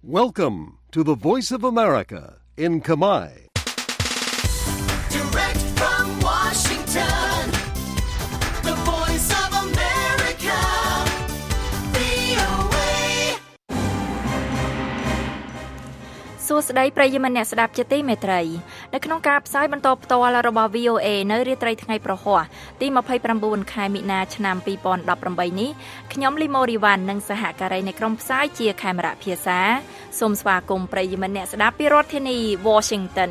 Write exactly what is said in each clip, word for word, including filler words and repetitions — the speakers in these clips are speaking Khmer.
Welcome to the Voice of America in Khmer. Direct from Washington, the Voice of America, វី អូ เอសួស្តីប្រិយមិត្តអ្នកស្ដាប់ជាទីមេត្រីនៅក្នុងការផ្សាយបន្តផ្ទាល់របស់ វី អូ เอ នៅរាត្រីថ្ងៃប្រហ័សទីยี่สิบเก้าខែមិនិនាឆ្នាំยี่สิบสิบแปดនេះខ្ញុំលីម៉ូរីវ៉ាន់និងសហការីនៃក្រុមផ្សាយជាខេមរៈភាសាសូមស្វាគមន៍ប្រិយមិត្តអ្នកស្ដាប់ពីរដ្ឋធានី Washington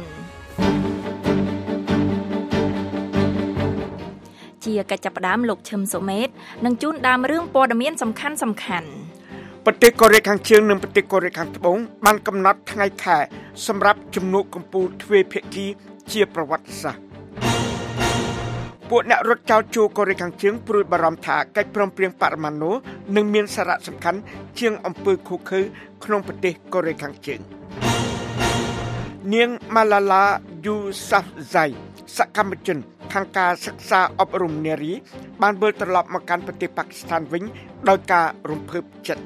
ជាកិច្ចចាប់ផ្ដើមលោកឈឹមសុមេតនឹងជូនដើមរឿងព័ត៌មានសំខាន់សំខាន់ប្រទេសកូរ៉េខាងជើងនិងប្រទេសកូរ៉េខាងត្បូងបានកំណត់ថ្ងៃខែសម្រាប់ជំនួបកំពូលទ្វេភាគីជាប្រវត្តិសាស្ត្រពួកអ្នករត់ចោលជួរកូរ៉េខាងជើងព្រួយបារម្ភថាកិច្ចព្រមព្រៀងបរមាណូនឹងមានសារៈសំខាន់ជាងអំពើឃោឃៅក្នុងប្រទេសកូរ៉េខាងជើងនាង Malala Yousafzai សកម្មជនខាងការសិក្សាអប់រំនារីបានវិលត្រឡប់មកកាន់ប្រទេសប៉ាគីស្ថានវិញដោយការរំភើបចិត្ត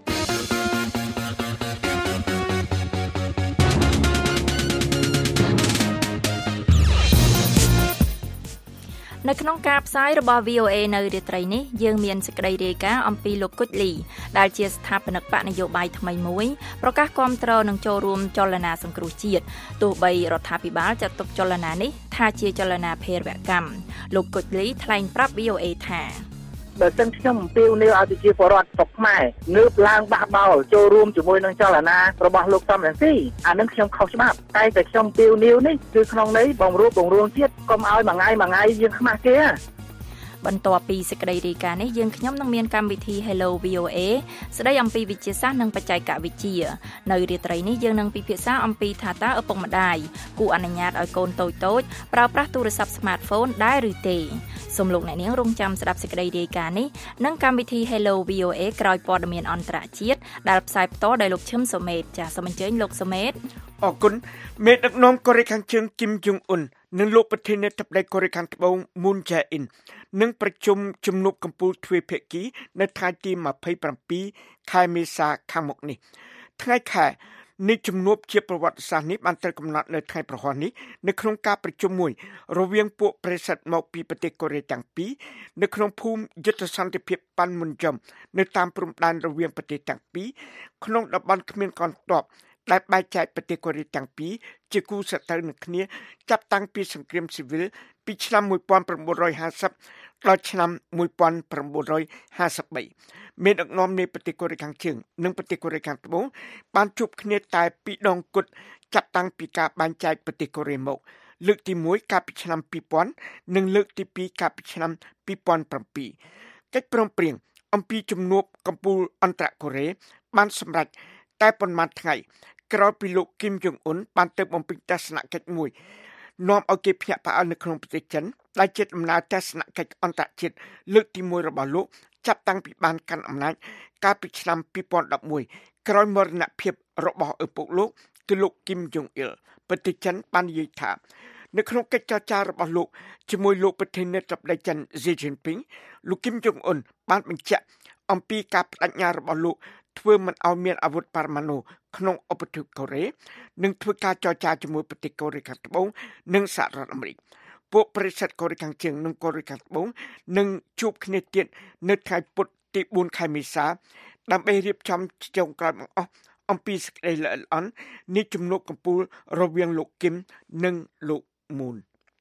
នៅក្នុងការផ្សាយរបស់ វី អូ เอ នៅរាត្រីនេះយើងមានសេចក្តីរាយការណ៍អំពីលោកគុជលីដែលជាស្ថាបនិកបកនយោបាយថ្មីមួយប្រកាសគាំទ្រនឹងចូលរួមចលនាសង្គ្រោះជាតិទោះបីរដ្ឋាភិបាលចាត់ទុកចលនានេះថាជាចលនាភេរវកម្មលោកគុជលីថ្លែងប្រាប់ វី អូ เอ ថាបើសិនខ្ញុំអំពាវនាវឲ្យប្រជាពលរដ្ឋស្រុកខ្មែរងើបឡើងបះបោរចូលរួមជាមួយនឹងចលនារបស់លោកសំរងស៊ីអានឹងខ្ញុំខុសច្បាប់តែតែខ្ញុំអំពាវនាវនេះគឺក្នុងន័យបងរួបបងរួងជាតិកុំឲ្យមួយថ្ងៃមួយថ្ងៃយើងខ្មាស់គេបន្ទាប់ពីសេចក្តីរាយការណ៍នេះយើងខ្ញុំនឹងមានកម្មវិធី Hello វី អូ เอ ស្ដីអំពីវិទ្យាសាស្ត្រនិងបច្ចេកវិទ្យានៅរាត្រីនេះយើងនឹងពិភាក្សាអំពីថាតើឪពុកម្ដាយគួរអនុញ្ញាតឲ្យកូនតូចតូចប្រើប្រាស់ទូរស័ព្ទ Smartphone ដែរឬទេសូមលោកអ្នកនាងរងចាំស្ដាប់សេចក្តីរាយការណ៍នេះនិងកម្មវិធី Hello វី អូ เอ ក្រោយព័ត៌មានអន្តរជាតិដែលផ្សាយផ្ទាល់ដោយលោកឈឹមសុមេតចាសសូមអញ្ជើញលោកសុមេតអរគុណមេដឹកនាំកូរ៉េខាងជើងគីមយុងអ៊ុននិងលោកប្រធានាធិបតីកូរ៉េខាងត្បូងមូនចែអ៊ីននឹងប្រជុំជំនួបកំពូលទ្វេភាគីនៅថ្ងៃទីยี่สิบเจ็ดខែមេសាខាងមុខនេះថ្ងៃខែនៃជំនួបជាប្រវត្តិសាស្ត្រនេះបានត្រូវកំណត់នៅថ្ងៃប្រហ័សនេះនៅក្នុងការប្រជុំមួយរវាងពួកប្រិស័ទមកពីប្រទេសកូរ៉េទាំងពីរនៅក្នុងភូមិយុទ្ធសន្តិភាពប៉ាន់មុនចំនៅតាមព្រំដែនរវាងប្រទេសទាំងពីរក្នុងតំបន់គ្មានកងទ័ពដែលបែកចែកប្រទេសកូរ៉េទាំងពីរជាគូសត្រូវនឹងគ្នាចាប់តាំងពីសង្គ្រាមស៊ីវិលពីឆ្នាំnineteen fiftyដល់ឆ្នាំnineteen fifty-threeមានដឹកនាំនៃប្រទេសកូរ៉េខាងជើងនិងប្រទេសកូរ៉េខាងត្បូងបានជួបគ្នាតែពីរដងគត់ចាប់តាំងពីការបែងចែកប្រទេសកូរ៉េមកលើកទីoneកាលពីឆ្នាំtwo thousandនិងលើកទីtwoកាលពីឆ្នាំtwo thousand sevenកិច្ចព្រមព្រៀងអំពីជំនួបកំពូលអន្តរកូរ៉េបានសម្រេចតែប៉ុន្មានថ្ងៃក្រោយពីលោកគីមយុងអ៊ុនបានទៅបំពេញទស្សនកិច្ចមួយនាំឲ្យគេភ្ញាក់ផ្អើលនៅក្នុងប្រទេសចិនដែលជាដំណើរទស្សនកិច្ចអន្តរជាតិលើកទីoneរបស់លោកចាប់តាំងពីបានកាន់អំណាចកាលពីឆ្នាំtwo thousand elevenក្រោយមរណភាពរបស់ឪពុកលោកគឺលោកគីមយុងអ៊ិលប្រទេសចិនបាននិយាយថានៅក្នុងកិច្ចចរចារបស់លោកជាមួយលោកប្រធានាធិបតីចិន Xi Jinping លោកគីមយុងអ៊ុនបានបញ្ជាក់អំពីការបដិញ្ញារបស់លោកធ្វើមិនឲ្យមានអាវុធបរមាណូក្នុងឧបទ្វីបកូរ៉េនិងធ្វើការចរចាជាមួយប្រទេសកូរ៉េខាងត្បូងនិងសហរដ្ឋអាមេរិកពួកប្រិស័ទកូរ៉េខាងជើងនិងកូរ៉េខាងត្បូងនឹងជួបគ្នាទៀតនៅថ្ងៃពុធទីfourខែមេសាដើម្បីរៀបចំចុងក្រោយបង្អស់អំពីសេចក្តីល្អិតល្អន់នៃជំនួបកំពូលរវាងលោកគីមនិងលោកមូន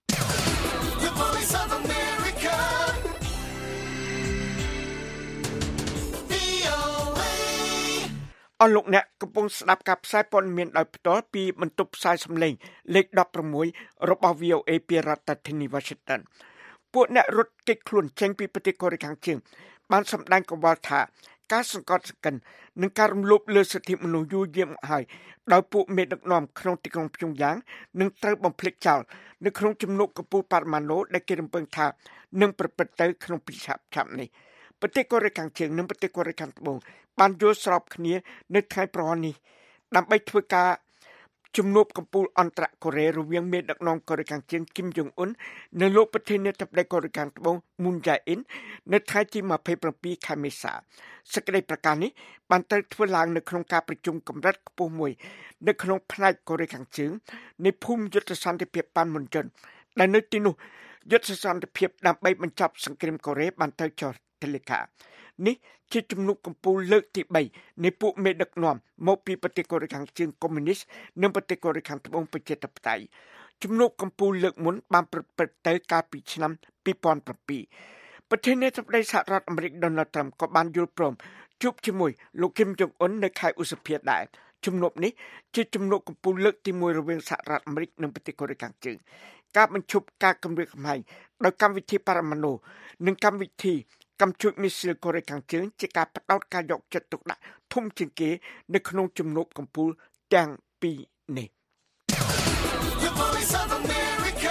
អស់លោកអ្នកកំពុងស្ដាប់ការផ្សាយព័ត៌មានដោយផ្ទាល់ពីបន្ទប់ផ្សាយសំឡេងលេខsixteenរបស់ វី អូ เอ ពីរដ្ឋធានី Washington ពួកអ្នករត់គេចខ្លួនចេញពីប្រទេសកូរ៉េខាងជើងបានសម្ដែងកង្វល់ថាការសង្កត់សង្កិននិងការរំលោភលើសិទ្ធិមនុស្សយូរយារមកហើយដោយពួកមេដឹកនាំក្នុងទីក្រុងព្យុងយ៉ាងនឹងត្រូវបំភ្លេចចោលនៅក្នុងជំនួបកំពូលបរមាណូដែលគេរំពឹងថានឹងប្រព្រឹត្តទៅក្នុងពេលឆាប់ៗនេះប្រទេសកូរ៉េខាងជើងនិងប្រទេសកូរ៉េខាងត្បូងបានយល់ស្របគ្នានៅថ្ងៃប្រហ័សនេះដើម្បីធ្វើការជំនួបកំពូលអន្តរកូរ៉េរវាងមេដឹកនាំកូរ៉េខាងជើងគីមយ៉ុងអ៊ុននិងលោកប្រធានាធិបតីកូរ៉េខាងត្បូងមូនយ៉ៃអ៊ីននៅថ្ងៃទីยี่สิบเจ็ดខែមេសាសេចក្តីប្រកាសនេះបានត្រូវធ្វើឡើងនៅក្នុងការប្រជុំកម្រិតខ្ពស់មួយនៅក្នុងផ្នែកកូរ៉េខាងជើងនៃភូមិយុទ្ធសន្តិភាពប៉ាន់មុនជិនដែលនៅទីនោះយុទ្ធសន្តិភាពដើម្បីបញ្ចប់សង្គ្រាមកូរ៉េបានត្រូវចុះទិដ្ឋានេះជាជំនួបកំពូលលើកទីបីនៃពួកមេដឹកនាំមកពីប្រទេសកូរ៉េខាងជើងកុម្មុយនីសនិងប្រទេសកូរ៉េខាងត្បូងប្រជាធិបតេយ្យជំនួបកំពូលលើកមុនបានប្រព្រឹត្តទៅកាលពីឆ្នាំពីរពាន់bảyប្រធានាធិបតីសហរដ្ឋអាមេរិក Donald Trump ក៏បានយល់ព្រមជួបជាមួយលោកគីមយ៉ុងអ៊ុននៅខែឧសភាដែរជំនួបនេះជាជំនួបកំពូលលើកទីមួយរវាងសហរដ្ឋអាមេរិកនិងប្រទេសកូរ៉េខាងជើងការបញ្ឈប់ការគំរាមកំហែងដោយកម្មវិធីបរមាណុនិងកម្មវិធីកម្មជួយមីស៊ីលកូរ៉េខាងជើងជាការបដោតការយកចិត្តទុកដាក់ធំជាងគេនៅក្នុងជំនួបកំពូលទាំងពីរនេះ The Voice of America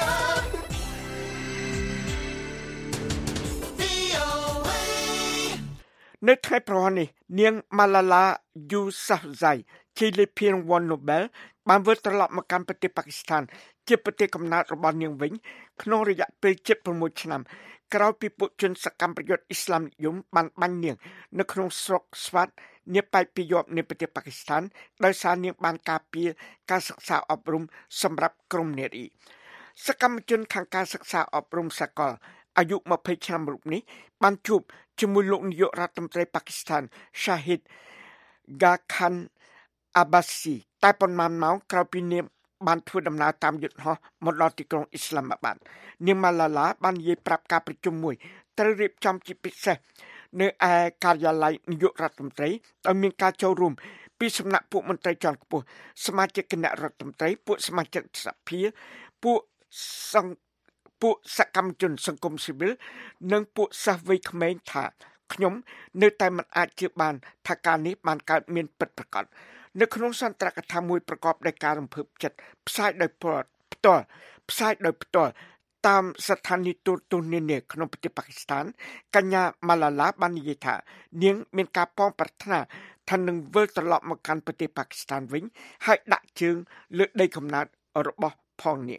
វី អូ เอនៅថ្ងៃប្រហ័ននេះនាង Malala Yousafzai ជ័យលាភីរង្វាន់ Nobel បានវិលត្រឡប់មកកាន់ប្រទេសប៉ាគីស្ថានជាប្រទេសកំណើតរបស់នាងវិញក្នុងរយៈពេលជិតប្រាំមួយឆ្នាំក្រោយពីពួកជនសកម្មប្រយុទ្ធអ៊ីស្លាមនិយមបានបាញ់នាងនៅក្នុងស្រុកស្វាតនាប៉ែកពីយប់នៃប្រទេសប៉ាគីស្ថានដោយសារនាងបានការពារការសិក្សាអប់រំសម្រាប់ក្រុមនារីសកម្មជនខាងការសិក្សាអប់រំសាកលអាយុยี่สิบឆ្នាំរូបនេះបានជួបជាមួយលោកនាយករដ្ឋមន្ត្រីប៉ាគីស្ថាន Shahid Ghakhan Abbasi តែប៉ុន្មានម៉ោងក្រោយពីនាងបានធ្វើដំណើរតាមយន្តហោះមកដល់ទីក្រុងអ៊ីស្លាមាបាតនាង Malala បាននិយាយប្រាប់ការប្រជុំមួយត្រូវរៀបចំជាពិសេសនៅឯការិយាល័យនាយករដ្ឋមន្ត្រីដោយមានការចូលរួមពីសំណាក់ពួកមន្ត្រីជាន់ខ្ពស់សមាជិកគណៈរដ្ឋមន្ត្រីពួកសមាជិកសភាពួកសង្ឃពួកសកម្មជនសង្គមស៊ីវិលនិងពួកសិស្សវ័យក្មេងថាខ្ញុំនៅតែមិនអាចជឿបានថាការនេះបានកើតមានពិតប្រាកដនៅក្នុងសន្ទរកថាមួយប្រកបដោយការរំភើបចិត្តផ្សាយដោយផ្ទាល់ផ្សាយដោយផ្ទាល់តាមស្ថានីយទូរទស្សន៍នានាក្នុងប្រទេសប៉ាគីស្ថានកញ្ញា Malala បាននិយាយថានាងមានការប៉ងប្រាថ្នាថានឹងវិលត្រឡប់មកកាន់ប្រទេសប៉ាគីស្ថានវិញហើយដាក់ជើងលើដីកំណើតរបស់ផងនាង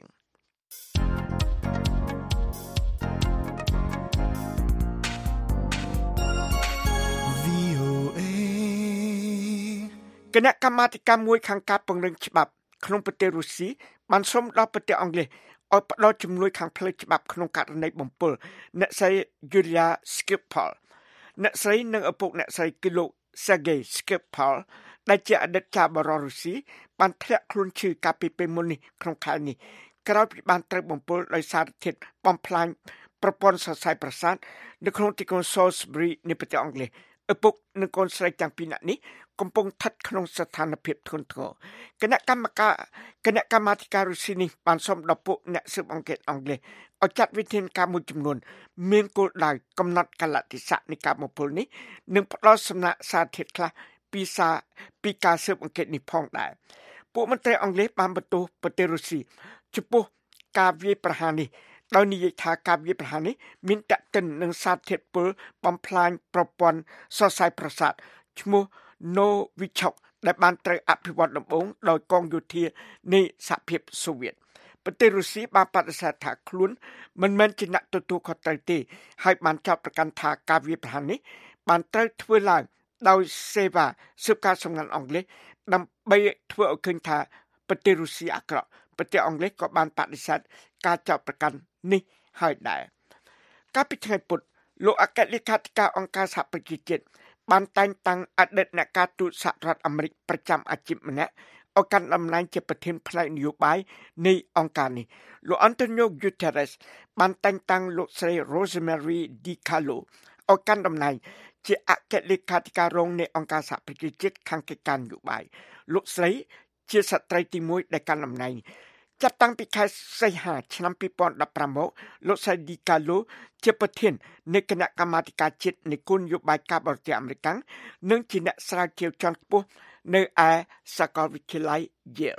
គណៈកម្មាធិការមួយខាងការពង្រឹងច្បាប់ក្នុងប្រទេសរុស្ស៊ីបានសុំដល់ប្រទេសអង់គ្លេសឲ្យផ្ដល់ជំនួយខាងផ្លូវច្បាប់ក្នុងករណីបំពុលអ្នកស្រី Yulia Skripal អ្នកស្រីនិងឪពុកអ្នកស្រីគឺលោក Sergei Skripal ដែលជាអតីតចារបររុស្ស៊ីបានធ្លាក់ខ្លួនឈឺកាលពីពេលមុននេះក្នុងខែនេះក្រោយពីបានត្រូវបំពុលដោយសារធាតុបំផ្លាញប្រព័ន្ធសរសៃប្រសាទនៅក្នុងទីក្រុង Salisbury នៃប្រទេសអង់គ្លេសឪពុកនិងកូនស្រីទាំងពីរនាក់នេះកំពុងស្ថិតក្នុងស្ថានភាពធ្ងន់ធ្ងរគណៈកម្មការគណៈកម្មាធិការរុស្ស៊ីនេះបានសូមដល់ពួកអ្នកស៊ើបអង្កេតអង់គ្លេសឲ្យចាត់វិធានការមួយចំនួនមានគោលដៅកំណត់កាលៈទេសៈនៃការបំពុលនេះនិងផ្ដល់សំណាក់សារធាតុខ្លះពីសារពីការស៊ើបអង្កេតនេះផងដែរពួកមន្ត្រីអង់គ្លេសបានបន្ទោសប្រទេសរុស្ស៊ីចំពោះការវាយប្រហារនេះដោយនិយាយថាការវាយប្រហារនេះមានតក្កិននឹងសារធាតុពុលបំផ្លាញប្រព័ន្ធសរសៃប្រសាទឈ្មោះ Novichok ដែលបានត្រូវអភិវឌ្ឍដំបូងដោយកងយោធានៃសហភាពសូវៀតប្រទេសរុស្ស៊ីបានបដិសេធថាខ្លួនមិនមែនជាអ្នកទទួលខុសត្រូវទេហើយបានចោទប្រកាន់ថាការវាយប្រហារនេះបានត្រូវធ្វើឡើងដោយសេវាស៊ើបការសម្ងាត់អង់គ្លេសដើម្បីធ្វើឲ្យឃើញថាប្រទេសរុស្ស៊ីអាក្រក់ប្រទេសអង់គ្លេសក៏បានបដិសេធការចោទប្រកាន់នេះហើយដែរកាលពីថ្ងៃពុធលោកអគ្គលេខាធិការអង្គការសហប្រជាជាតិបានតែងតាំងអតីតអ្នកការទូតសហរដ្ឋអាមេរិកប្រចាំអាជីពម្នាក់ឲ្យកាន់តំណែងជាប្រធានផ្នែកនយោបាយនៃអង្គការនេះលោក Antonio Guterres បានតែងតាំងលោកស្រី Rosemary DiCarlo ឲ្យកាន់តំណែងជាអគ្គលេខាធិការរងនៃអង្គការសហប្រជាជាតិខាងកិច្ចការនយោបាយលោកស្រីជាស្ត្រីទីមួយដែលកាន់តំណែងចាប់តាំងពីខែសីហាឆ្នាំពីរពាន់ដប់ប្រាំមកលោកស្រី DiCarlo ជាប្រធាននៃគណៈកម្មាធិការជាតិនៃគោលនយោបាយការបរទេសអាមេរិកនិងជាអ្នកស្រាវជ្រាវជាន់ខ្ពស់នៅឯសាកលវិទ្យាល័យ Yale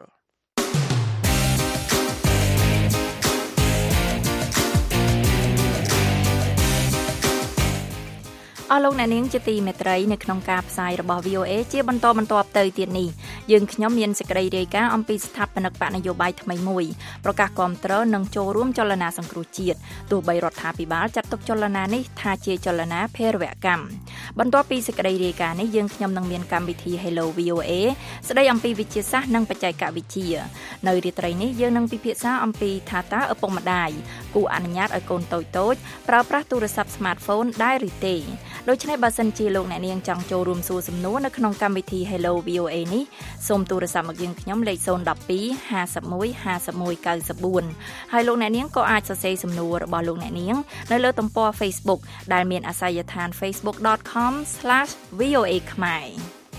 អស់លោកអ្នកនាងជាទីមេត្រីនៅក្នុងការផ្សាយរបស់ វី អូ เอ ជាបន្តបន្ទាប់ទៅទៀតនេះយើងខ្ញុំមានសេចក្តីរាយការណ៍អំពីស្ថាបនិកបកនយោបាយថ្មីមួយប្រកាសគាំទ្រនិងចូលរួមចលនាសង្គ្រោះជាតិទោះបីរដ្ឋាភិបាលចាត់ទុកចលនានេះថាជាចលនាភេរវកម្មបន្ទាប់ពីសេចក្តីរាយការណ៍នេះយើងខ្ញុំនឹងមានកម្មវិធី Hello វី អូ เอ ស្ដីអំពីវិទ្យាសាស្ត្រនិងបច្ចេកវិទ្យានៅរាត្រីនេះយើងនឹងពិភាក្សាអំពីថាតើឪពុកម្ដាយគួរអនុញ្ញាតឲ្យកូនតូចៗប្រើប្រាស់ទូរស័ព្ទ smartphone ដែរឬទេដូច្នេះបើសិនជាលោកអ្នកនាងចង់ចូលរួមសួរសំណួរនៅក្នុងកម្មវិធី Hello វី អូ เอ នេះសូមទូរស័ព្ទមកយើងខ្ញុំលេខศูนย์ หนึ่ง สอง ห้า หนึ่ง ห้า หนึ่ง เก้า เก้า สี่ហើយលោកអ្នកនាងក៏អាចសរសេរសំណួររបស់លោកអ្នកនាងនៅលើទំព័រ Facebook ដែលមានអាសយដ្ឋាន facebook dot com slash v o a ខ្មែរ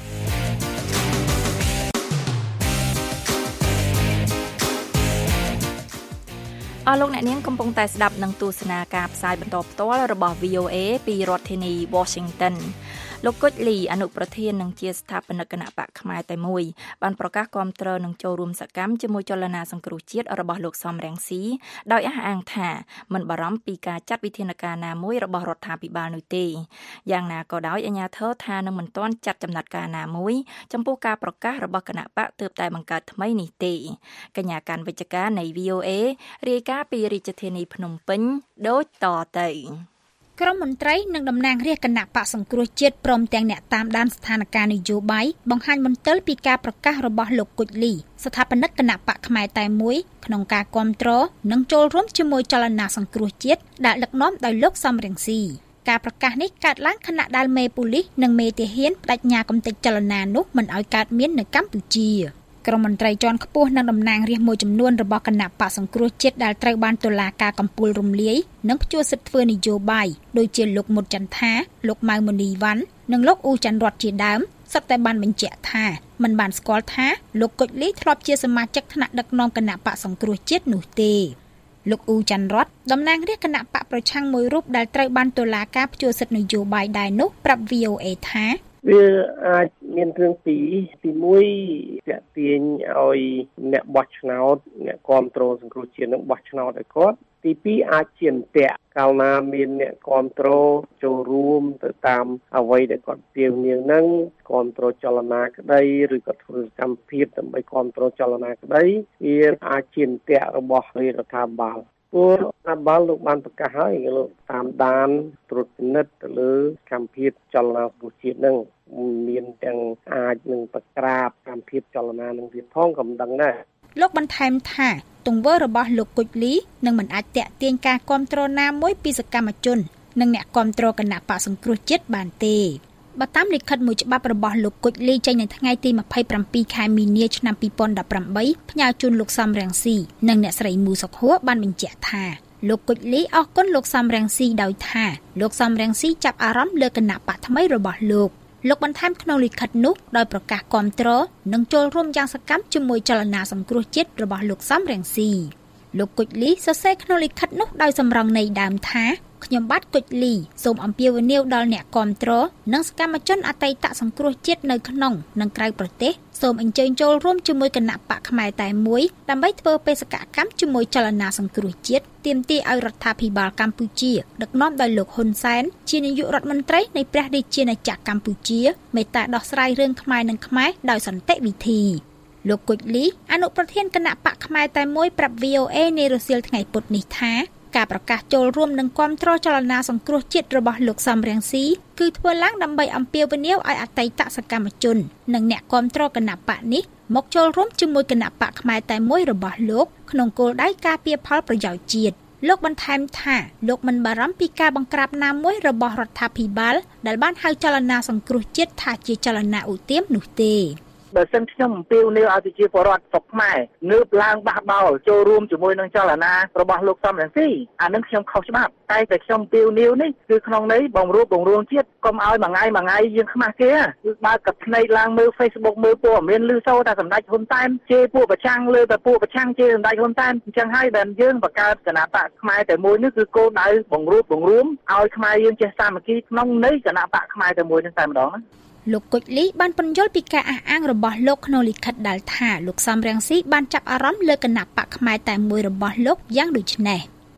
អស់លោកអ្នកនាងកំពុងតែស្ដាប់នឹងទស្សនាការផ្សាយបន្តផ្ទាល់របស់ វី អូ เอ ពីរដ្ឋធានី Washington លោកគុជលីអនុប្រធាននិងជាស្ថាបនិកគណៈបកខ្មែរតែមួយបានប្រកាសគាំទ្រនឹងចូលរួមសកម្មជាមួយចលនាសង្គ្រោះជាតិរបស់លោកសំរងស៊ីដោយអះអាងថាមិនបារម្ភពីការចាត់វិធានការណាមួយរបស់រដ្ឋាភិបាលនោះទេយ៉ាងណាក៏ដោយអាជ្ញាធរថានឹងមិនទាន់ចាត់ចំណាត់ការណាមួយចំពោះការប្រកាសរបស់គណៈបកទើបតែបង្កើតថ្មីនេះទេកញ្ញាកាន់វិជ្ជការនៃ វី អូ เอ រាយការណ៍ពីរាជធានីភ្នំពេញដូចតទៅក្រុមមន្ត្រីនិងតំណាងរាស្ត្រគណៈបកសង្គ្រោះជាតិព្រមទាំងអ្នកតាមដានស្ថានភាពនយោបាយបង្ហាញមន្ទិលពីការប្រកាសរបស់លោកគុជលីស្ថាបនិកគណៈបកខ្មែរតែមួយក្នុងការគាំទ្រនិងចូលរួមជាមួយចលនាសង្គ្រោះជាតិដែលដឹកនាំដោយលោកសំរងស៊ីការប្រកាសនេះកើតឡើងខណៈដែលមេប៉ូលីសនិងមេទាហានបដិញ្ញាកំទេចចលនានោះមិនឲ្យកើតមាននៅកម្ពុជាក្រុមមន្ត្រីជាន់ខ្ពស់និងតំណាងរាស្ត្រមួយចំនួនរបស់គណៈបកសង្គ្រោះជាតិដែលត្រូវបានតុលាការកំពូលរំលាយនិងផ្ជួសសិទ្ធិធ្វើនយោបាយដូចជាលោកមុតចន្ទថាលោកម៉ៅមុនីវ៉ាន់និងលោកអ៊ូច័ន្ទរតជាដើមសុទ្ធតែបានបញ្ជាក់ថាមិនបានស្គាល់ថាលោកគុជលីធ្លាប់ជាសមាជិកថ្នាក់ដឹកនាំគណៈបកសង្គ្រោះជាតិនោះទេលោកអ៊ូច័ន្ទរតតំណាងរាស្ត្រគណៈបកប្រឆាំងមួយរូបដែលត្រូវបានតុលាការផ្ជួសសិទ្ធិនយោបាយដែរនោះប្រាប់ វី អូ เอ ថាវាអាចមានរឿងពីរទីមួយតាក់ទាញឲ្យអ្នកបោះឆ្នោតអ្នកគ្រប់គ្រងសង្គ្រោះជាតិនឹងបោះឆ្នោតឲ្យគាត់ទីពីរអាចជាអន្ទាក់កាលណាមានអ្នកគ្រប់គ្រងចូលរួមទៅតាមអ្វីដែលគាត់ទាវនាវនឹងគ្រប់គ្រងចលនាក្តីឬក៏ធ្វើសកម្មភាពដើម្បីគ្រប់គ្រងចលនាក្តីវាអាចជាអន្ទាក់របស់រដ្ឋាភិបាលពួករដ្ឋាភិបាលលោកបានប្រកាសហើយលោកតាមដានត្រួតពិនិត្យទៅលើកម្មភាពចលនាសង្គ្រោះជាតិនឹងមានទាំងអាចនឹងប្រក្រាបកម្មភាពចលនានឹងទៀតផងក៏មិនដឹងដែរលោកបន្ថែមថាទង្វើរបស់លោកគុជលីនឹងមិនអាចតាក់ទាញការគាំទ្រណាមួយពីសកម្មជននិងអ្នកគាំទ្រគណៈបកសង្គ្រោះជាតិបានទេបើតាមលិខិតមួយច្បាប់របស់លោកគុជលីចេញនៅថ្ងៃទីម្ភៃប្រាំពីរខែមីនាឆ្នាំពីរពាន់ដប់ប្រាំបីផ្ញើជូនលោកសំរងស៊ីនិងអ្នកស្រីមូសុខហួរបានបញ្ជាក់ថាលោកគុជលីអរគុណលោកសំរងស៊ីដោយថាលោកសំរងស៊ីចាប់អារម្មណ៍លើគណៈបកថ្មីរបស់លោកលោកបន្ថែមក្នុងលិខិតនោះដោយប្រកាសគាំទ្រនិងចូលរួមយ៉ាងសកម្មជាមួយចលនាសង្គ្រោះជាតិរបស់លោកសំរងស៊ីលោកគុជលីសរសេរក្នុងលិខិតនោះដោយសម្រង់ន័យដើមថាខ្ញុំបាទគុជលីសូមអំពាវនាវដល់អ្នកគាំទ្រនិងសកម្មជនអតីតសង្គ្រោះជាតិនៅក្នុងនិងក្រៅប្រទេសសូមអញ្ជើញចូលរួមជាមួយគណៈបកខ្មែរតែមួយដើម្បីធ្វើបេសកកម្មជាមួយចលនាសង្គ្រោះជាតិទាមទារឲ្យរដ្ឋាភិបាលកម្ពុជាដឹកនាំដោយលោកហ៊ុនសែនជានាយករដ្ឋមន្ត្រីនៃព្រះរាជាណាចក្រកម្ពុជាមេត្តាដោះស្រាយរឿងខ្មែរនិងខ្មែរដោយសន្តិវិធីលោកគុជលីអនុប្រធានគណៈបកខ្មែរតែមួយប្រាប់ វី អូ เอ នារសៀលថ្ងៃពុធនេះថាការប្រកាសចូលរួមនិងគាំទ្រចលនាសង្គ្រោះជាតិរបស់លោកសំរងស៊ីគឺធ្វើឡើងដើម្បីអំពាវនាវឲ្យអតីតសកម្មជននិងអ្នកគាំទ្រគណៈបកនេះមកចូលរួមជាមួយគណៈបកខ្មែរតែមួយរបស់លោកក្នុងគោលដៅការពារផលប្រយោជន៍ជាតិលោកបន្ថែមថាលោកមិនបារម្ភពីការបង្ក្រាបណាមួយរបស់រដ្ឋាភិបាលដែលបានហៅចលនាសង្គ្រោះជាតិថាជាចលនាឧទាមនោះទេបើសិនខ្ញុំអំពាវនាវឲ្យប្រជាពលរដ្ឋស្រុកខ្មែរងើបឡើងបះបោរចូលរួមជាមួយនឹងចលនារបស់លោកសំរងស៊ីអានឹងខ្ញុំខុសច្បាប់តែតែខ្ញុំអំពាវនាវនេះគឺក្នុងន័យបង្រួបបង្រួមជាតិកុំឲ្យមួយថ្ងៃមួយថ្ងៃយើងខ្មាស់គេគឺបើកកភ្នែកឡើងមើល Facebook មើលព័ត៌មានឮសូរតែសម្ដេចហ៊ុនសែនជេរពួកប្រឆាំងលើតែពួកប្រឆាំងជេរសម្ដេចហ៊ុនសែនអញ្ចឹងហើយដែលយើងបង្កើតគណៈបកខ្មែរតែមួយនេះគឺគោលដៅបង្រួបបង្រួមឲ្យខ្មែរយើងចេះសាមគ្គីក្នុងន័យគណៈបកខ្មែរតែមួយនេះតែម្ដងណាលោកគុជលីបានពន្យល់ពីការអះអាងរបស់លោកក្នុងលិខិតដែលថាលោកសំរងស៊ីបានចាប់អារម្មណ៍លើគណៈបកខ្មែរតែមួយរបស់លោកយ៉ាងដូចនេះវ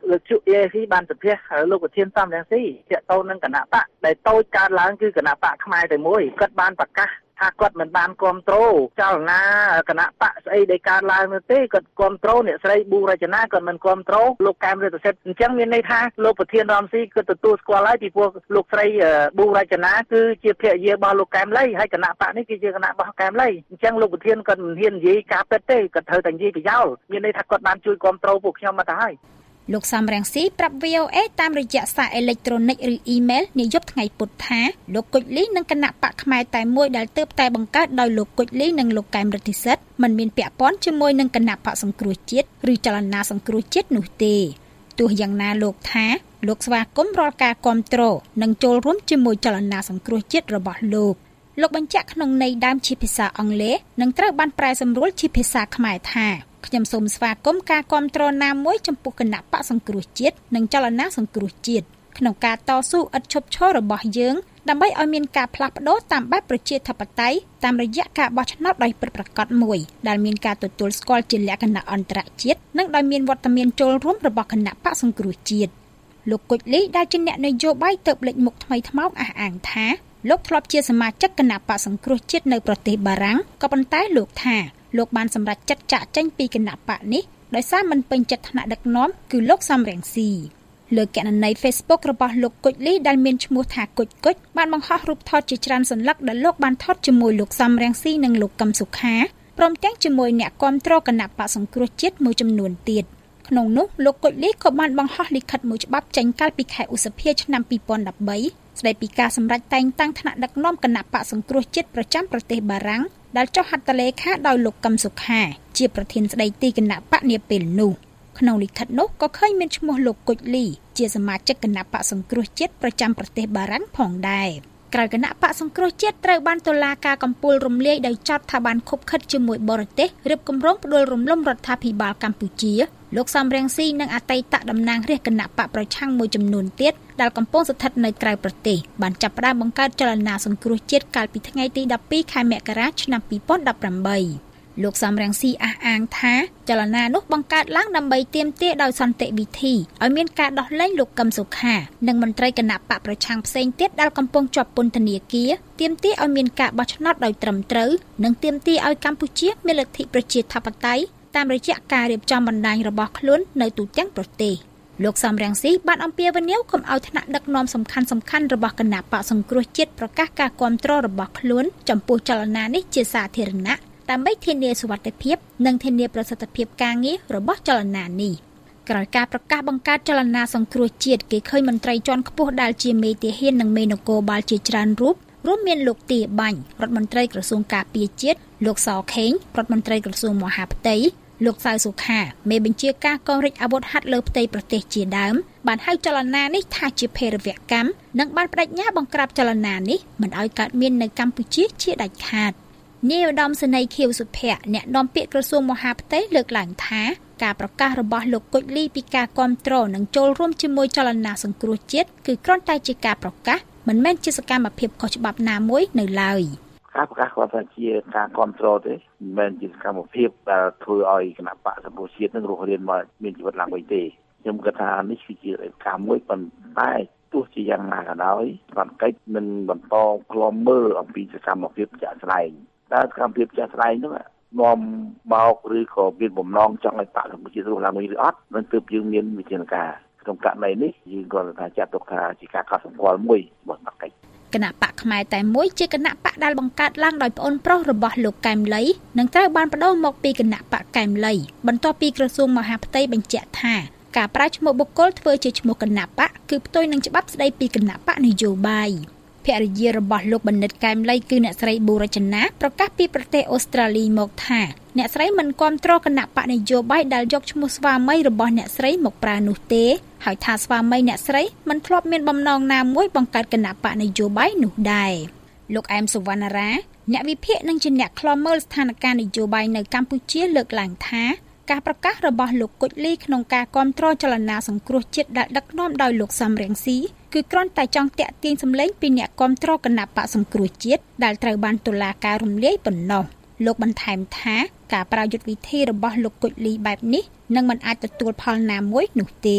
លោកជុ เอ ซี បានសភាលោកប្រធានសំរងស៊ីទាក់ទងនឹងគណៈបកដែលតូចកើតឡើងគឺគណៈបកខ្មែរតែមួយគាត់បានប្រកាសថាគាត់មិនបានគ្រប់គ្រងចលនាគណៈបកស្អីដែលកើតឡើងនោះទេគាត់គ្រប់គ្រងអ្នកស្រីប៊ូរចនាគាត់មិនគ្រប់គ្រងលោកកែមរិទ្ធសិទ្ធអញ្ចឹងមានន័យថាលោកប្រធានរំស៊ីគាត់ទទួលស្គាល់ហើយពីព្រោះលោកស្រីប៊ូរចនាគឺជាភរិយារបស់លោកកែមលីហើយគណៈបកនេះគឺជាគណៈរបស់កែមលីអញ្ចឹងលោកប្រធានគាត់មិនហ៊ាននិយាយការពិតទេគាត់ត្រូវតែនិយាយប្រយោលមានន័យថាគាត់បានជួយគ្រប់គ្រងពួកខ្ញុំមកទៅហើយលោកសំរងស៊ីប្រាប់ វី អូ เอ តាមរយៈសារអេឡិចត្រូនិកឬអ៊ីមែលនាយប់ថ្ងៃពុធថាលោកគុជលីនិងគណៈបកខ្មែរតែមួយដែលទើបតែបង្កើតដោយលោកគុជលីនិងលោកកែមរិទ្ធិសិទ្ធមិនមានពាក់ព័ន្ធជាមួយនឹងគណៈបកសង្គ្រោះជាតិឬចលនាសង្គ្រោះជាតិនោះទេទោះយ៉ាងណាលោកថាលោកស្វាគមន៍រាល់ការគ្រប់គ្រងនិងចូលរួមជាមួយចលនាសង្គ្រោះជាតិរបស់លោកលោកបញ្ជាក់ក្នុងន័យដើមជាភាសាអង់គ្លេសនិងត្រូវបានប្រែសម្រួលជាភាសាខ្មែរថាខ្ញុំសូមស្វាគមន៍ការគាំទ្រណាមួយចំពោះគណៈបកសង្គ្រោះជាតិនិងចលនាសង្គ្រោះជាតិក្នុងការតស៊ូឥតឈប់ឈររបស់យើងដើម្បីឲ្យមានការផ្លាស់ប្ដូរតាមបែបប្រជាធិបតេយ្យតាមរយៈការបោះឆ្នោតដោយពិតប្រាកដមួយដែលមានការទទួលស្គាល់ជាលក្ខណៈអន្តរជាតិនិងដោយមានវត្តមានចូលរួមរបស់គណៈបកសង្គ្រោះជាតិលោកគុជលីដែលជាអ្នកនយោបាយទៅលេចមុខថ្មីថ្មោងអះអាងថាលោកធ្លាប់ជាសមាជិកគណៈបកសង្គ្រោះជាតិនៅប្រទេសបារាំងក៏ប៉ុន្តែលោកថាលោកបានសម្រេចចិត្តចាកចេញពីគណៈបកនេះដោយសារមិនពេញចិត្តថ្នាក់ដឹកនាំគឺលោកសំរងស៊ីលើគណនី Facebook របស់លោកគុជលីដែលមានឈ្មោះថាគុជគុជបានបង្ហោះរូបថតជាច្រើនសន្លឹកដែលលោកបានថតជាមួយលោកសំរងស៊ីនិងលោកកឹមសុខាព្រមទាំងជាមួយអ្នកគាំទ្រគណៈបកសង្គ្រោះជាតិមួយចំនួនទៀតក្នុងនោះលោកគុជលីក៏បានបង្ហោះលិខិតមួយច្បាប់ចេញកាលពីខែឧសភាឆ្នាំពីរពាន់ដប់បីស្ដីពីការសម្រេចតែងតាំងថ្នាក់ដឹកនាំគណៈបកសង្គ្រោះជាតិប្រចាំប្រទេសបារាំងដែលចុះហត្ថលេខាដោយលោកកឹមសុខាជាប្រធានស្ដីទីគណៈបកនាពេលនោះក្នុងលិខិតនោះក៏ឃើញមានឈ្មោះលោកគុជលីជាសមាជិកគណៈបកសង្គ្រោះជាតិប្រចាំប្រទេសបារាំងផងដែរក្រោយគណៈបកសង្គ្រោះជាតិត្រូវបានតុលាការកំពូលរំលាយដោយចោទថាបានខុបខិតជាមួយបរទេសរៀបគម្រោងផ្ដួលរំលំរដ្ឋាភិបាលកម្ពុជាលោកសំរងស៊ីនិងអតីតតំណាងរាស្ត្រគណៈបកប្រឆាំងមួយចំនួនទៀតដែលកំពុងស្ថិតនៅក្រៅប្រទេសបានចាប់ផ្ដើមបង្កើតចលនាសង្គ្រោះជាតិកាលពីថ្ងៃទីដប់ពីរខែមករាឆ្នាំពីរពាន់ដប់ប្រាំបីលោកសំរងស៊ីអះអាងថាចលនានោះបង្កើតឡើងដើម្បីទាមទារដោយសន្តិវិធីឲ្យមានការដោះលែងលោកកឹមសុខានិងមន្ត្រីគណៈបកប្រឆាំងផ្សេងទៀតដែលកំពុងជាប់ពន្ធនាគារទាមទារឲ្យមានការបោះឆ្នោតដោយត្រឹមត្រូវនិងទាមទារឲ្យកម្ពុជាមានលទ្ធិប្រជាធិបតេយ្យតាមរយៈការរៀបចំបណ្ដាញរបស់ខ្លួននៅទូទាំងប្រទេសលោកសំរងស៊ីបានអំពាវនាវកុំឲ្យថ្នាក់ដឹកនាំសំខាន់សំខាន់របស់គណៈបកសង្គ្រោះជាតិប្រកាសការគាំទ្ររបស់ខ្លួនចំពោះចលនានេះជាសាធារណៈដើម្បីធានាសុវត្ថិភាពនិងធានាប្រសិទ្ធភាពការងាររបស់ចលនានេះក្រោយការប្រកាសបង្កើតចលនាសង្គ្រោះជាតិគេឃើញមន្ត្រីជាន់ខ្ពស់ដែលជាមេទាហាននិងមេនគរបាលជាច្រើនរូបរួមមានលោកទាបាញ់រដ្ឋមន្ត្រីក្រសួងការពារជាតិលោកសខេងរដ្ឋមន្ត្រីក្រសួងមហាផ្ទៃលោកសៅសុខាមេបញ្ជាការកងរាជអាវុធហត្ថលើផ្ទៃប្រទេសជាដើមបានហៅចលនានេះថាជាភេរវកម្មនិងបានបដិញ្ញាបង្ក្រាបចលនានេះមិនឲ្យកើតមាននៅកម្ពុជាជាដាច់ខាតនាយឧត្តមសេនីយ៍ខៀវសុភ័ក្រអ្នកនាំពាក្យក្រសួងមហាផ្ទៃលើកឡើងថាការប្រកាសរបស់លោកគុជលីពីការគាំទ្រនិងចូលរួមជាមួយចលនាសង្គ្រោះជាតិគឺគ្រាន់តែជាការប្រកាសមិនមែនជាសកម្មភាពខុសច្បាប់ណាមួយនៅឡើយការប្រកាសគាត់ថាជាការគ្រប់គ្រងទេមិនមែនជាសកម្មភាពដែលធ្វើឲ្យគណៈបកសង្គ្រោះជាតិនឹងរស់រានមកមានជីវិតឡើងវិញទេខ្ញុំគិតថានេះគឺជាការមួយប៉ុន្តែទោះជាយ៉ាងណាក៏ដោយរដ្ឋកិច្ចនឹងបន្តផ្លំមើលអំពីសកម្មភាពជាក់ស្ដែងតើសកម្មភាពជាក់ស្ដែងនោះនាំមកឬក៏មានបំណងចង់ឲ្យបកសង្គ្រោះជាតិរស់ឡើងវិញឬអត់នឹងទើបយើងមានវិធានការក្នុងករណីនេះយើងក៏ថាចាត់ទុកថាជាការកត់សម្គាល់មួយរបស់រដ្ឋកិច្ចគណៈបកខ្មែរតែមួយជាគណៈបកដែលបង្កើតឡើងដោយប្អូនប្រុសរបស់លោកកែមលីនិងត្រូវបានបដូរមកពីគណៈបកកែមលីបន្ទាប់ពីក្រសួងមហាផ្ទៃបញ្ជាក់ថាការប្រើឈ្មោះបុគ្គលធ្វើជាឈ្មោះគណៈបកគឺផ្ទុយនឹងច្បាប់ស្តីពីគណៈបកនយោបាយភរិយារបស់លោកបណ្ឌិតកែមលីគឺអ្នកស្រីប៊ូរចនាប្រកាសពីប្រទេសអូស្ត្រាលីមកថាអ្នកស្រីមិនគាំទ្រគណៈបកនយោបាយដែលយកឈ្មោះស្វាមីរបស់អ្នកស្រីមកប្រើនោះទេហើយថាស្វាមីអ្នកស្រីមិនធ្លាប់មានបំណងណាមួយបង្កើតគណៈបកនយោបាយនោះដែរលោកអែមសុវណ្ណារាអ្នកវិភាគនិងជាអ្នកខ្លំមើលស្ថានភាពនយោបាយនៅកម្ពុជាលើកឡើងថាការប្រកាសរបស់លោកគុជលីក្នុងការគាំទ្រចលនាសង្គ្រោះជាតិដែលដឹកនាំដោយលោកសំរងស៊ីគឺគ្រាន់តែចង់តាក់ទាញសម្លេងពីអ្នកគាំទ្រគណៈបកសង្គ្រោះជាតិដែលត្រូវបានតុលាការរំលាយប៉ុណ្ណោះលោកបន្ថែមថាការប្រើយុទ្ធវិធីរបស់លោកគុជលីបែបនេះនឹងមិនអាចទទួលផលណាមួយនោះទេ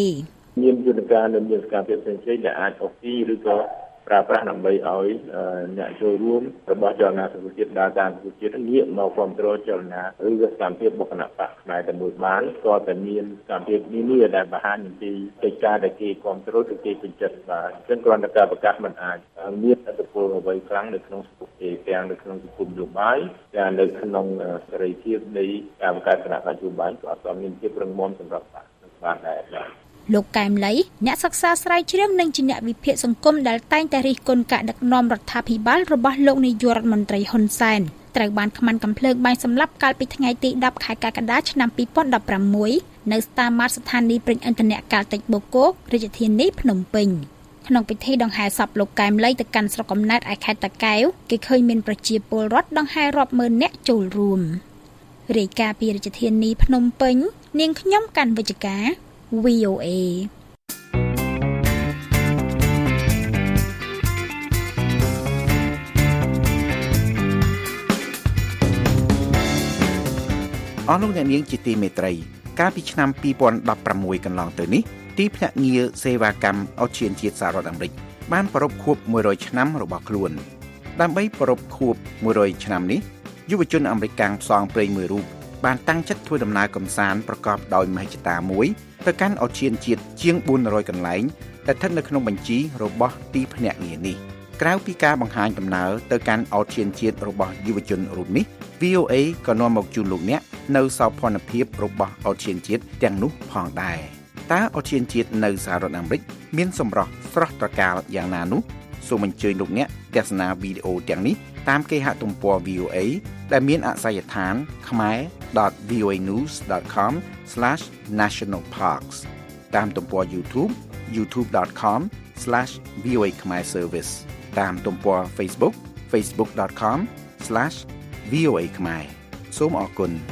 មានយន្តការនិងមានសកម្មភាពផ្សេងៗដែលអាចអុកទីឬក៏ប្រើប្រាស់ដើម្បីឲ្យអ្នកចូលរួមរបស់ចលនាសង្គមជាតិដើរតាមសង្គមជាតិងាកមកគ្រប់គ្រងចលនាឬក៏សកម្មភាពបុគ្គលិកបកខ្មែរតែមួយបានក៏តែមានសកម្មភាពនានាដែលបង្ហាញអំពីកិច្ចការដែលគេគ្រប់គ្រងឬគេពេញចិត្តបាទអញ្ចឹងគ្រាន់តែការប្រកាសមិនអាចមានឥទ្ធិពលអ្វីខ្លាំងនៅក្នុងសង្គមជាតិទាំងនៅក្នុងសង្គមនយោបាយទាំងនៅក្នុងសេរីភាពនៃការបង្កើតគណៈបកនយោបាយក៏អត់មានភាពរឹងមាំសម្រាប់បានដែរបាទលោកកែមលីអ្នកសិក្សាស្រាវជ្រាវនិងជាអ្នកវិភាគសង្គមដែលតែងតែរិះគន់ការដឹកនាំរដ្ឋាភិបាលរបស់លោកនាយករដ្ឋមន្ត្រីហ៊ុនសែនត្រូវបានខ្មាន់កំភ្លើងបាញ់សម្លាប់កាលពីថ្ងៃទីដប់ខែកក្កដាឆ្នាំពីរពាន់ដប់ប្រាំមួយនៅស្តាម៉ាតស្ថានីយ៍ប្រេងឥន្ធនៈកាល់តិចបូកគោរាជធានីភ្នំពេញក្នុងពិធីដង្ហែសពលោកកែមលីទៅកាន់ស្រុកកំណើតឯខេត្តតាកែវគេឃើញមានប្រជាពលរដ្ឋដង្ហែរាប់ម៉ឺននាក់ចូលរួមរាយការណ៍ពីរាជធានីភ្នំពេញនាងខ្ញុំកាន់វិជ្ជការ វី អូ เอអស់លោកអ្នកនាងជាទីមេត្រីកាលពីឆ្នាំពីរពាន់ដប់ប្រាំមួយកន្លងទៅនេះទីភ្នាក់ងារសេវាកម្មអូសៀនជាតិសហរដ្ឋអាមេរិកបានប្រារព្ធខួបមួយរយឆ្នាំរបស់ខ្លួនដើម្បីប្រារព្ធខួបមួយរយឆ្នាំនេះយុវជនអាមេរិកកាំងផ្សងព្រេងមួយរូបបានតាំងចិត្តធ្វើដំណើរកម្សាន្តប្រកបដោយមហិច្ឆតាមួយទៅកាន់អូសៀនជាតិជាងបួនរយ កន្លែងដែលស្ថិតនៅក្នុងបញ្ជីរបស់ទីភ្នាក់ងារនេះក្រៅពីការបង្ហាញដំណើរទៅកាន់អូសៀនជាតិរបស់យុវជនរូបនេះ វី អូ เอ ក៏នាំមកជូនលោកអ្នកនៅសោភ័ណភាពរបស់អូសៀនជាតិទាំងនោះផងដែរតើអូសៀនជាតិនៅសហរដ្ឋអាមេរិកមានសម្រស់ស្រស់ត្រកាលយ៉ាងណានោះសូមអញ្ជើញលោកអ្នកទស្សនាវីដេអូទាំងនេះតាមគេហទំព័រ វី អូ เอ ដែលមានអាសយដ្ឋាន khmer dot v o a news dot com slash national parks តាមទំព័រ YouTube youtube dot com slash v o a khmer service តាមទំព័រ Facebook facebook dot com slash v o a khmer សូមអរគុណ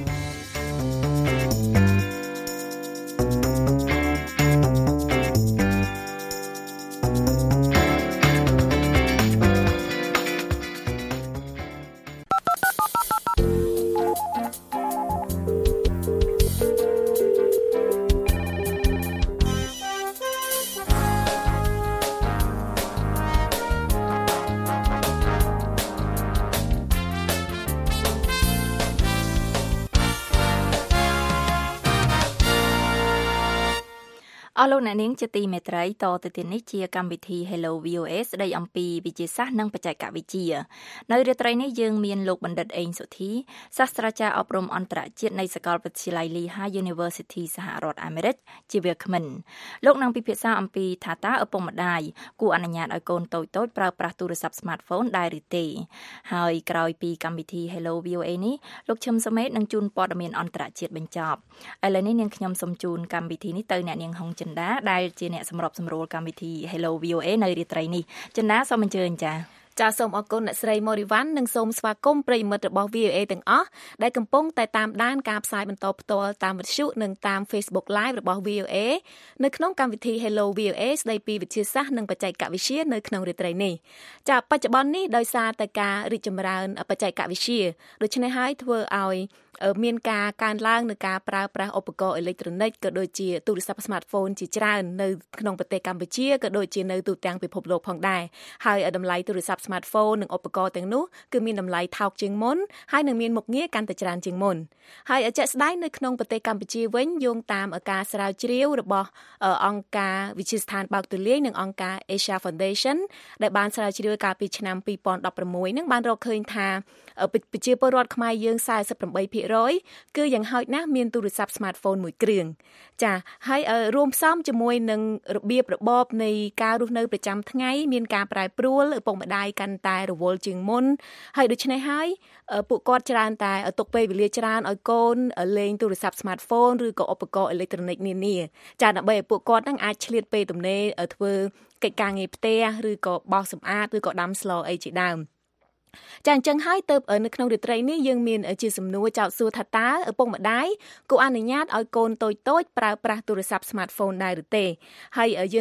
អស់លោកអ្នកនាងជាទីមេត្រីតទៅទៀតនេះជាកម្មវិធី Hello វី អូ เอ ស្ដីអំពីវិទ្យាសាស្ត្រនិងបច្ចេកវិទ្យានៅរាត្រីនេះយើងមានលោកបណ្ឌិតអេងសុធីសាស្ត្រាចារ្យអប់រំអន្តរជាតិនៃសាកលវិទ្យាល័យ Lehigh University សហរដ្ឋអាមេរិកជាវាគ្មិនលោកនឹងពិភាក្សាអំពីថាតើឪពុកម្ដាយគួរអនុញ្ញាតឲ្យកូនតូចៗប្រើប្រាស់ទូរស័ព្ទ Smartphone ដែរឬទេហើយក្រោយពីកម្មវិធី Hello វី អូ เอ នេះលោកឈឹមសុមេតនឹងជូនព័ត៌មានអន្តរជាតិបញ្ចប់ឥឡូវនេះនាងខ្ញុំសូមជូនកម្មវិធីនេះទៅអ្នកនាងហុងចិនដែលជាអ្នកសម្របសម្រួលកម្មវិធី Hello វី អូ เอ នៅរាត្រីនេះចិនណាសូមអញ្ជើញចា៎ចាសសូមអរគុណអ្នកស្រី Morivan និងសូមស្វាគមន៍ប្រិយមិត្តរបស់ វី អូ เอ ទាំងអស់ដែលកំពុងតែតាមដានការផ្សាយបន្តផ្ទាល់តាមវិទ្យុនិងតាម Facebook Live របស់ វី អូ เอ នៅក្នុងកម្មវិធី Hello វី អូ เอ ស្ដីពីវិទ្យាសាស្ត្រនិងបច្ចេកវិទ្យានៅក្នុងរាត្រីនេះចាបច្ចុប្បន្ននេះដោយសារតែការរីកចម្រើនបច្ចេកវិទ្យាដូច្នេះហើយធ្វើឲ្យមានការកើនឡើងនៃការប្រើប្រាស់ឧបករណ៍អេឡិចត្រូនិកក៏ដូចជាទូរស័ព្ទ Smartphone ជាច្រើននៅក្នុងប្រទេសកម្ពុជាក៏ដូចជានៅទូទាំងពិភពលោកផងដែរហើយតម្លៃទូរស័ព្ទ Smartphone និងឧបករណ៍ទាំងនោះគឺមានតម្លៃថោកជាងមុនហើយនឹងមានមុខងារកាន់តែច្រើនជាងមុនហើយជាក់ស្ដែងនៅក្នុងប្រទេសកម្ពុជាវិញយោងតាមការស្រាវជ្រាវរបស់អង្គការវិទ្យាស្ថានបើកទូលាយនិងអង្គការ Asia Foundation ដែលបានស្រាវជ្រាវកាលពីឆ្នាំពីរពាន់ដប់ប្រាំមួយនឹងបានរកឃើញថាប្រជាពលរដ្ឋខ្មែរយើង សែសិបប្រាំបីភាគរយ គឺយ៉ាងហោចណាស់មានទូរស័ព្ទ Smartphone មួយគ្រឿងចាហើយរួមផ្សំជាមួយនឹងរបៀបរបបនៃការរស់នៅប្រចាំថ្ងៃមានការប្រែប្រួលឪពុកម្ដាយកាន់តែរវល់ជាងមុនហើយដូច្នេះហើយពួកគាត់ច្រើនតែទុកពេលវេលាច្រើនឲ្យកូនលេងទូរស័ព្ទ Smartphone ឬក៏ឧបករណ៍អេឡិចត្រូនិកនានាចាដើម្បីឲ្យពួកគាត់នឹងអាចឆ្លៀតពេលទំនេរធ្វើកិច្ចការងារផ្ទះឬក៏បោសសម្អាតឬក៏ដាំស្លអីជាដើមចាអញ្ចឹងហើយទៅនៅក្នុងរាត្រីនេះយើងមានជាសំណួរចោទសួរថាតើឪពុកម្ដាយគួរអនុញ្ញាតឲ្យកូនតូចៗប្រើប្រាស់ទូរស័ព្ទ Smartphone ដែរឬទេហើយយើង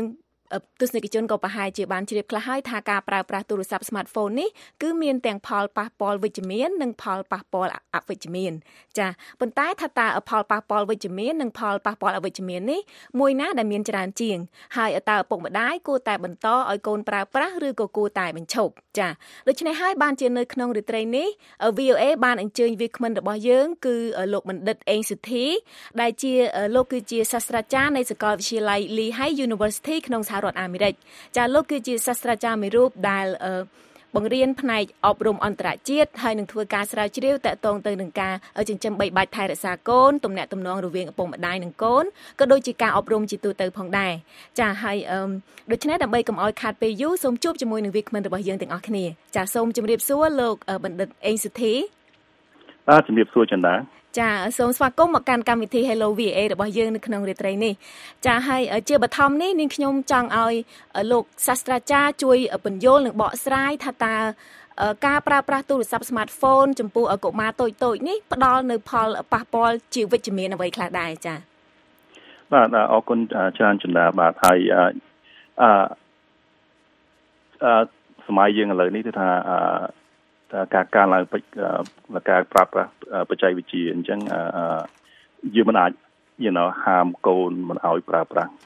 ទស្សនិកជនក៏ប្រហែលជាបានជ្រាបខ្លះហើយថាការប្រើប្រាស់ទូរស័ព្ទ smartphone នេះគឺមានទាំងផលប៉ះពាល់វិជ្ជមាននិងផលប៉ះពាល់អវិជ្ជមានចាប៉ុន្តែថាតើផលប៉ះពាល់វិជ្ជមាននិងផលប៉ះពាល់អវិជ្ជមាននេះមួយណាដែលមានច្រើនជាងហើយតើឪពុកម្ដាយគួរតែបន្តឲ្យកូនប្រើប្រាស់ឬក៏គួរតែបញ្ឈប់ចាដូច្នេះហើយបានជានៅក្នុងរាត្រីនេះ វី អូ អេ បានអញ្ជើញវាគ្មិនរបស់យើងគឺលោកបណ្ឌិតអេងសុធីដែលជាលោកគឺជាសាស្ត្រាចារ្យនៃសាកលវិទ្យាល័យ Lehigh University ក្នុងសហរដ្ឋអាមេរិកចាលោកគឺជាសាស្ត្រាចារ្យមួយរូបដែលបង្រៀនផ្នែកអប់រំអន្តរជាតិហើយនឹងធ្វើការស្រាវជ្រាវតាក់ទងទៅនឹងការចិញ្ចឹមបីបាច់ថែរក្សាកូនទំនាក់ទំនងរវាងឪពុកម្ដាយនិងកូនក៏ដូចជាការអប់រំជាទូទៅផងដែរចាហើយដូច្នេះដើម្បីកុំឲ្យខាតពេលយូរសូមជួបជាមួយនឹងវាគ្មិនរបស់យើងទាំងអស់គ្នាចាសូមជម្រាបសួរលោកបណ្ឌិតអេងសុធីបាទជម្រាបសួរចន្ទាចាសូមស្វាគមន៍មកកាន់កម្មវិធី Hello វី អូ អេ របស់យើងនៅក្នុងរាត្រីនេះចាហើយជាបឋមនេះនាងខ្ញុំចង់ឲ្យលោកសាស្ត្រាចារ្យជួយពន្យល់និងបកស្រាយថាតើការប្រើប្រាស់ទូរស័ព្ទ smartphone ចំពោះកុមារតូចៗនេះផ្ដល់នៅផលប៉ះពាល់ជាវិជ្ជមានអ្វីខ្លះដែរចាបាទអរគុណច្រើនចន្ទាបាទហើយអឺអឺសម័យយើងឥឡូវនេះគឺថាអឺការការឡើងការប្រើប្រាស់បច្ចេកវិទ្យាអញ្ចឹងយើងមិនអាច you know ហាមកូនមិនឲ្យប្រើប្រាស់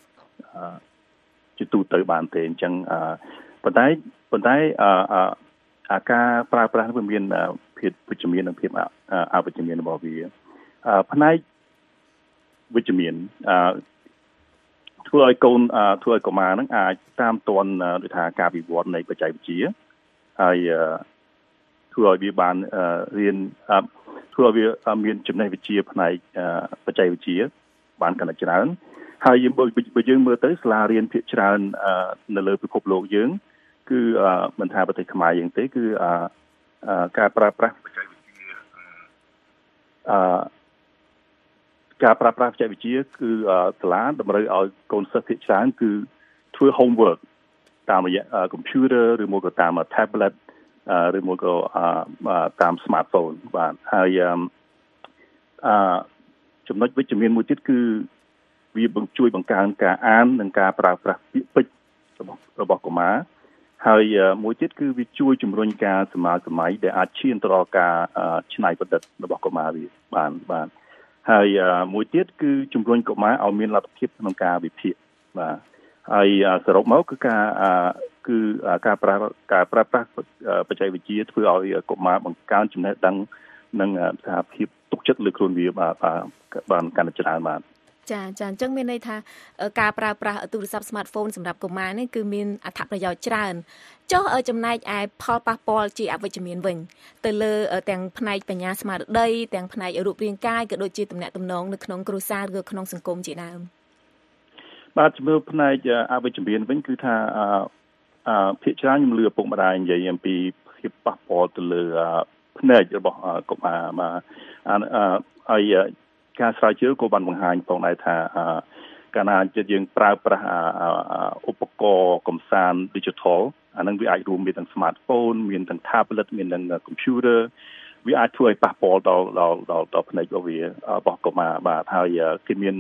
ជាទូទៅបានទេអញ្ចឹងប៉ុន្តែប៉ុន្តែអាការប្រើប្រាស់វាមានភាពវិជ្ជមាននិងភាពអវិជ្ជមានរបស់វាផ្នែកវិជ្ជមានធ្វើឲ្យកូនធ្វើឲ្យកុមារហ្នឹងអាចតាមទាន់ដូចថាការវិវត្តនៃបច្ចេកវិទ្យាហើយធ្វើឲ្យវាបានរៀនធ្វើឲ្យវាមានចំណេះវិជ្ជាផ្នែកបច្ចេកវិទ្យាបានកាន់តែច្រើនហើយយើងបើយើងមើលទៅសាលារៀនភាគច្រើននៅលើពិភពលោកយើងគឺមិនថាប្រទេសខ្មែរយើងទេគឺការប្រើប្រាស់បច្ចេកវិទ្យាអឺការប្រើប្រាស់បច្ចេកវិទ្យាគឺសាលាតម្រូវឲ្យកូនសិស្សភាគច្រើនគឺធ្វើ homework តាមរយៈ computer ឬមកក៏តាម tabletឬមកក៏តាម smartphone បាទហើយអឺចំណុចវិជ្ជមានមួយទៀតគឺវាបង្ជួយបង្កើនការអាននិងការប្រើប្រាស់ពាក្យពេចន៍របស់របស់កុមារហើយមួយទៀតគឺវាជួយជំរុញការសមាសម័យដែលអាចឈានទៅដល់ការច្នៃប្រឌិតរបស់កុមារវាបានបាទហើយមួយទៀតគឺជំរុញកុមារឲ្យមានលទ្ធភាពក្នុងការវិភាគបាទហើយសរុបមកគឺការគឺការប្រើការប្រើប្រាស់បច្ចេកវិទ្យាធ្វើឲ្យកុមារបង្កើនចំណេះដឹងនិងថាភាពទុកចិត្តលើខ្លួនវាបាទបានកាន់តែច្រើនបាទចាចាអញ្ចឹងមានន័យថាការប្រើប្រាស់ទូរស័ព្ទ smartphone សម្រាប់កុមារនេះគឺមានអត្ថប្រយោជន៍ច្រើនចុះចំណែកឯផលប៉ះពាល់ជាអវិជ្ជមានវិញទៅលើទាំងផ្នែកបញ្ញាស្មារតីទាំងផ្នែករូបរាងកាយក៏ដូចជាទំនាក់ទំនងនៅក្នុងគ្រួសារឬក្នុងសង្គមជាដើមបាទជំរឿផ្នែកអវិជ្ជមានវិញគឺថាអឺភាគច្រើនខ្ញុំលឺឪពុកម្ដាយនិយាយអំពីភាពប៉ះពាល់ទៅលើផ្នែករបស់កុមារបាទហើយការស្រាវជ្រាវក៏បានបង្ហាញផងដែរថាកាលណាចិត្តយើងប្រើប្រាស់ឧបករណ៍កំសាន្ត digital អានឹងវាអាចរួមមានទាំង smartphone មានទាំង tablet មានទាំង computer វាអាចធ្វើឲ្យប៉ះពាល់ដល់ដល់ដល់ផ្នែករបស់វារបស់កុមារបាទហើយគេមាន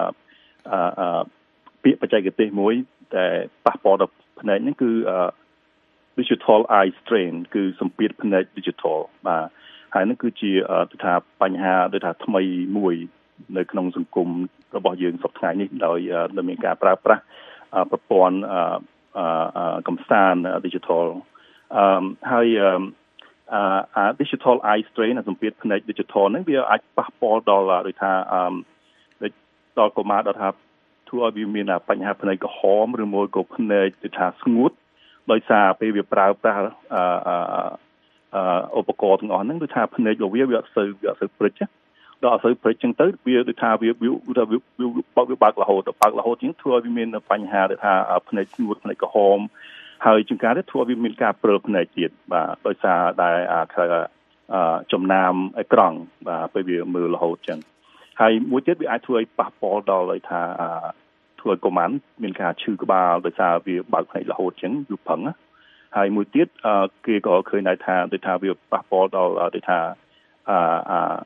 ពាក្យបច្ចេកទេសមួយដែលប៉ះពាល់ដល់ផ្នែកហ្នឹងគឺ digital eye strain គឺសម្ពាធផ្នែក digital បាទហើយហ្នឹងគឺជាថាបញ្ហាដូចថាថ្មីមួយនៅក្នុងសង្គមរបស់យើងសប្តាហ៍នេះដោយដែលមានការប្រើប្រាស់ប្រព័ន្ធកំសាន្ត digital អឺហើយអា digital eye strain សម្ពាធផ្នែក digital ហ្នឹងវាអាចប៉ះពាល់ដល់ដូចថាអឺដល់កុមារដល់ថាធ្វើឲ្យវាមានបញ្ហាផ្នែកក្រហមឬមួយក៏ផ្នែកដូចថាស្ងួតដោយសារពេលវាប្រើប្រាស់អឺឧបករណ៍ទាំងអស់ហ្នឹងដូចថាភ្នែករបស់វាវាអត់សូវវាអត់សូវព្រិចដល់អត់សូវព្រិចចឹងទៅវាដូចថាវាវាបើកវាបើករហូតបើករហូតជាងធ្វើឲ្យវាមានបញ្ហាដូចថាភ្នែកស្ងួតភ្នែកក្រហមហើយជាងការនេះធ្វើឲ្យវាមានការព្រើភ្នែកទៀតបាទដោយសារដែលចំណាំអេក្រង់បាទពេលវាមើលរហូតចឹងហើយមួយទៀតវាអាចធ្វើឲ្យប៉ះពាល់ដល់ដូចថាធ្វើឲ្យកុមារមានការឈឺក្បាលដោយសារវាបើកភ្នែករហូតចឹងយូរផឹងណាហើយមួយទៀតគេក៏ឃើញដែរថាដូចថាវាប៉ះពាល់ដល់ដូចថាអឺ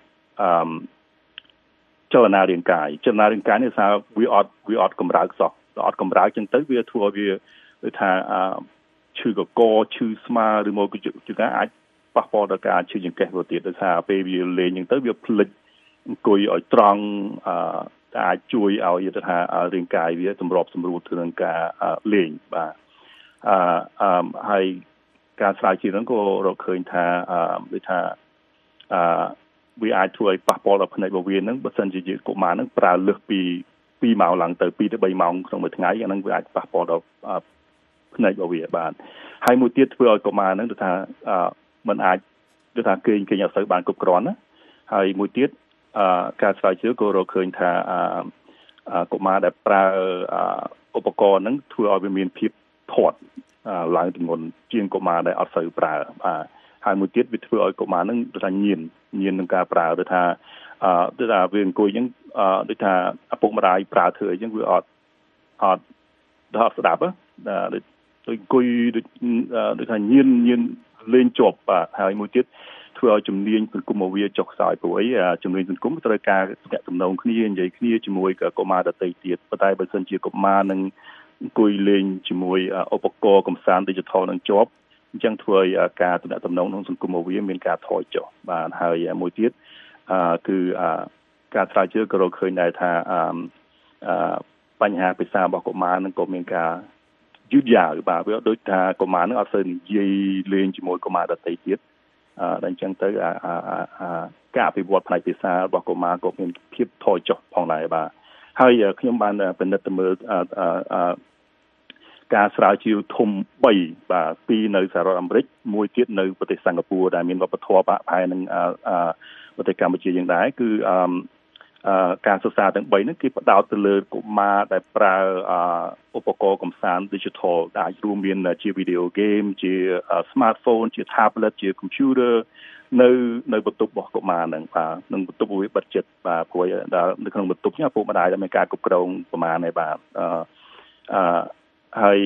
អឺចលនារាងកាយចលនារាងកាយនេះថាវាអត់វាអត់កម្រើកសោះអត់កម្រើកចឹងទៅវាធ្វើឲ្យវាដូចថាឈឺកកឈឺស្មាឬមកជាការអាចប៉ះពាល់ដល់ការឈឺចង្កេះទៅទៀតដោយសារពេលវាលេងចឹងទៅវាភ្លេចអង្គុយឲ្យត្រង់អឺអាចជួយឲ្យយល់ថារាងកាយវាសម្របសម្រួលទៅនឹងការលេងបាទអឺអឺហើយការស្រាវជ្រាវហ្នឹងក៏រកឃើញថាអឺដូចថាអឺវាអាចធ្វើឲ្យប៉ះពាល់ដល់ផ្នែករបស់វាហ្នឹងបើសិនជាកុមារហ្នឹងប្រើលើសពីពីម៉ោងឡើងទៅពីទៅបីម៉ោងក្នុងមួយថ្ងៃអាហ្នឹងវាអាចប៉ះពាល់ដល់ផ្នែករបស់វាបាទហើយមួយទៀតធ្វើឲ្យកុមារហ្នឹងទៅថាអឺมันអាចទៅថាគេងគេងអត់សូវបានគ្រប់គ្រាន់ណាហើយមួយទៀតអឺការស្រាវជ្រាវក៏រកឃើញថាអឺកុមារដែលប្រើឧបករណ៍ហ្នឹងធ្វើឲ្យវាមានភាពធាត់ឡើងទម្ងន់ជាងកុមារដែលអត់សូវប្រើបាទហើយមួយទៀតវាធ្វើឲ្យកុមារហ្នឹងដូចថាញៀនញៀននឹងការប្រើដូចថាអឺដូចថាវាអង្គុយអញ្ចឹងអឺដូចថាឪពុកម្ដាយប្រើធ្វើអញ្ចឹងវាអត់អត់ដល់ស្ដាប់ដូចអង្គុយដូចដូចថាញៀនញៀនលេងជាប់បាទហើយមួយទៀតធ្វើឲ្យជំនាញសង្គមវាចុះខ្សោយព្រោះអីជំនាញសង្គមត្រូវការទំនាក់ទំនងគ្នានិយាយគ្នាជាមួយกับកុមារដទៃទៀតប៉ុន្តែបើសិនជាកុមារនឹងអង្គុយលេងជាមួយឧបករណ៍កំសាន្ត digital នឹងជាប់អញ្ចឹងធ្វើឲ្យការទំនាក់ទំនងក្នុងសង្គមវាមានការថយចុះបាទហើយមួយទៀតគឺការស្រាវជ្រាវក៏រកឃើញដែរថាបញ្ហាភាសារបស់កុមារនឹងក៏មានការយឺតយ៉ាវបាទវាដូចថាកុមារនឹងអត់សូវនិយាយលេងជាមួយកុមារដទៃទៀតអឺដល់អញ្ចឹងទៅការអភិវឌ្ឍផ្នែកភាសារបស់កុមារក៏មានភាពថយចុះផងដែរបាទហើយខ្ញុំបានពិនិត្យទៅមើលការស្រាវជ្រាវធំបីបាទពីរនៅសហរដ្ឋអាមេរិកមួយទៀតនៅប្រទេសសិង្ហបុរីដែលមានវប្បធម៌បាក់ផែនឹងប្រទេសកម្ពុជាយ៉ាងដែរគឺអឺការសិក្សាទាំងបីនេះគេផ្ដោតទៅលើកុមារដែលប្រើឧបករណ៍កំសាន្ត digital ដែលអាចរួមមានជា video game ជា smartphone ជា tablet ជា computer នៅនៅបន្ទប់របស់កុមារហ្នឹងបាទនឹងបន្ទប់វាបិទជិតបាទព្រោះដល់នៅក្នុងបន្ទប់នេះឪពុកម្ដាយដែលមានការគ្រប់គ្រងប្រមាណហើយបាទអឺអឺហើយ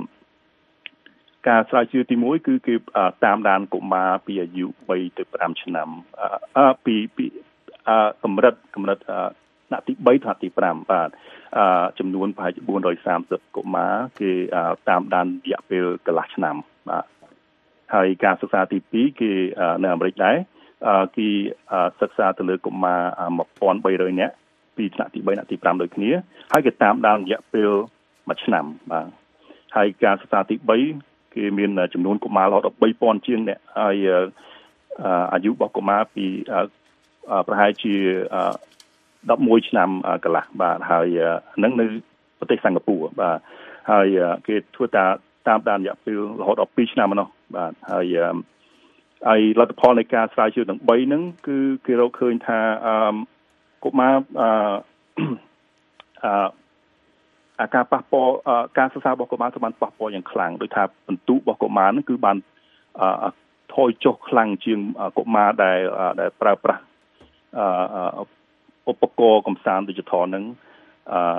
ការស្រាវជ្រាវទីមួយគឺគេតាមដានកុមារពីអាយុបីទៅប្រាំឆ្នាំអឺពីពីកម្រិតកម្រិតថ្នាក់ទីបីថ្នាក់ទីប្រាំបាទចំនួនប្រហែលជាបួនរយសាមសិបកុមារគេតាមដានរយៈពេលកន្លះឆ្នាំបាទហើយការសិក្សាទីពីរគេនៅអាមេរិកដែរគេសិក្សាទៅលើកុមារmột nghìn ba trămនាក់ពីថ្នាក់ទីបីថ្នាក់ទីប្រាំដូចគ្នាហើយគេតាមដានរយៈពេលមួយឆ្នាំបាទហើយការសិក្សាទីបីគេមានចំនួនកុមាររហូតដល់បីពាន់ជាងអ្នកហើយអាយុរបស់កុមារពីប្រហែលជាដប់មួយឆ្នាំកន្លះបាទហើយហ្នឹងនៅប្រទេសសិង្ហបុរីបាទហើយគេធ្វើតាតាមដានរយៈពេលរហូតដល់ពីរឆ្នាំម្ដងបាទហើយហើយលទ្ធផលនៃការស្រាវជ្រាវទាំងបីហ្នឹងគឺគេរកឃើញថាកុមារអឺអាការប៉ះពាល់ការសិក្សារបស់កុមារទៅបានប៉ះពាល់យ៉ាងខ្លាំងដោយថាបន្ទុករបស់កុមារហ្នឹងគឺបានថយចុះខ្លាំងជាងកុមារដែលដែលប្រើប្រាស់ឧបករណ៍កំសាន្ត digital ហ្នឹងអឺ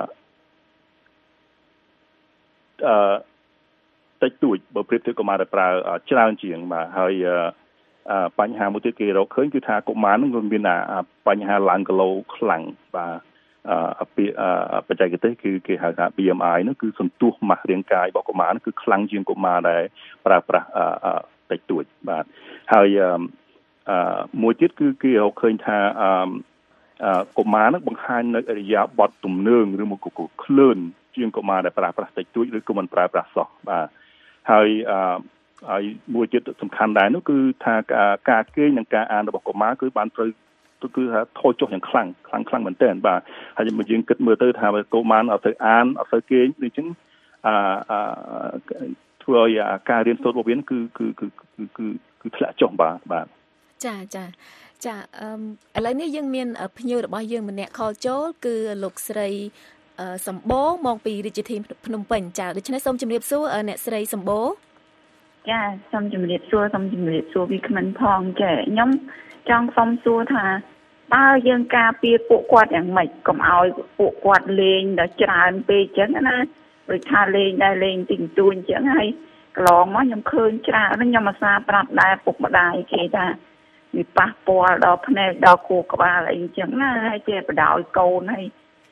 អឺតិចតួចបើប្រៀបធៀបកុមារដែលប្រើច្រើនជាងបាទហើយបញ្ហាមួយទៀតគេរកឃើញគឺថាកុមារហ្នឹងវាមានបញ្ហាឡើងគីឡូខ្លាំងបាទអពីបច្ចេកទេសគឺគេហៅថា B M I នោះគឺសន្ទុះម៉ាស់រាងកាយរបស់កុមារនោះគឺខ្លាំងជាងកុមារដែលប្រើប្រាស់តិចតួចបាទហើយអឺមួយទៀតគឺគេរកឃើញថាអឺកុមារនឹងបង្ហាញនៅអរិយាប័ត្រទំនើងឬមកក៏ក្លឿនជាងកុមារដែលប្រើប្រាស់តិចតួចឬក៏មិនប្រើប្រាស់សោះបាទហើយអឺហើយមួយទៀតសំខាន់ដែរនោះគឺថាការគេងនិងការអានរបស់កុមារគឺបានត្រូវគឺថាថយចុះយ៉ាងខ្លាំងខ្លាំងខ្លាំងមែនទែនបាទហើយយើងគិតមើលទៅថាកុមារអត់ទៅអានអត់ទៅគេងដូចចឹងអឺធ្វើឲ្យការរៀនសូត្ររបស់វាគឺគឺគឺគឺគឺធ្លាក់ចុះបាទបាទចាចាចាអឺឥឡូវនេះយើងមានភ្ញៀវរបស់យើងម្នាក់ខលចូលគឺលោកស្រីសម្បូរមកពីរាជធានីភ្នំពេញចាដូច្នេះសូមជម្រាបសួរអ្នកស្រីសម្បូរចាសូមជម្រាបសួរសូមជម្រាបសួរពីក្មិនផងចាខ្ញុំចង់សុំសួរថាតើយើងការពារពួកគាត់យ៉ាងម៉េចកុំឲ្យពួកគាត់លេងដល់ច្រើនពេកចឹងណាដូចថាលេងដែរលេងទីងទួញចឹងហើយកន្លងមកខ្ញុំឃើញច្រើនខ្ញុំអាសាប្រាប់ដែរពុកម្ដាយគេថាវាប៉ះពាល់ដល់ភ្នែកដល់ខួរក្បាលអីចឹងណាហើយចេះបដ ாய் កូនហើយធ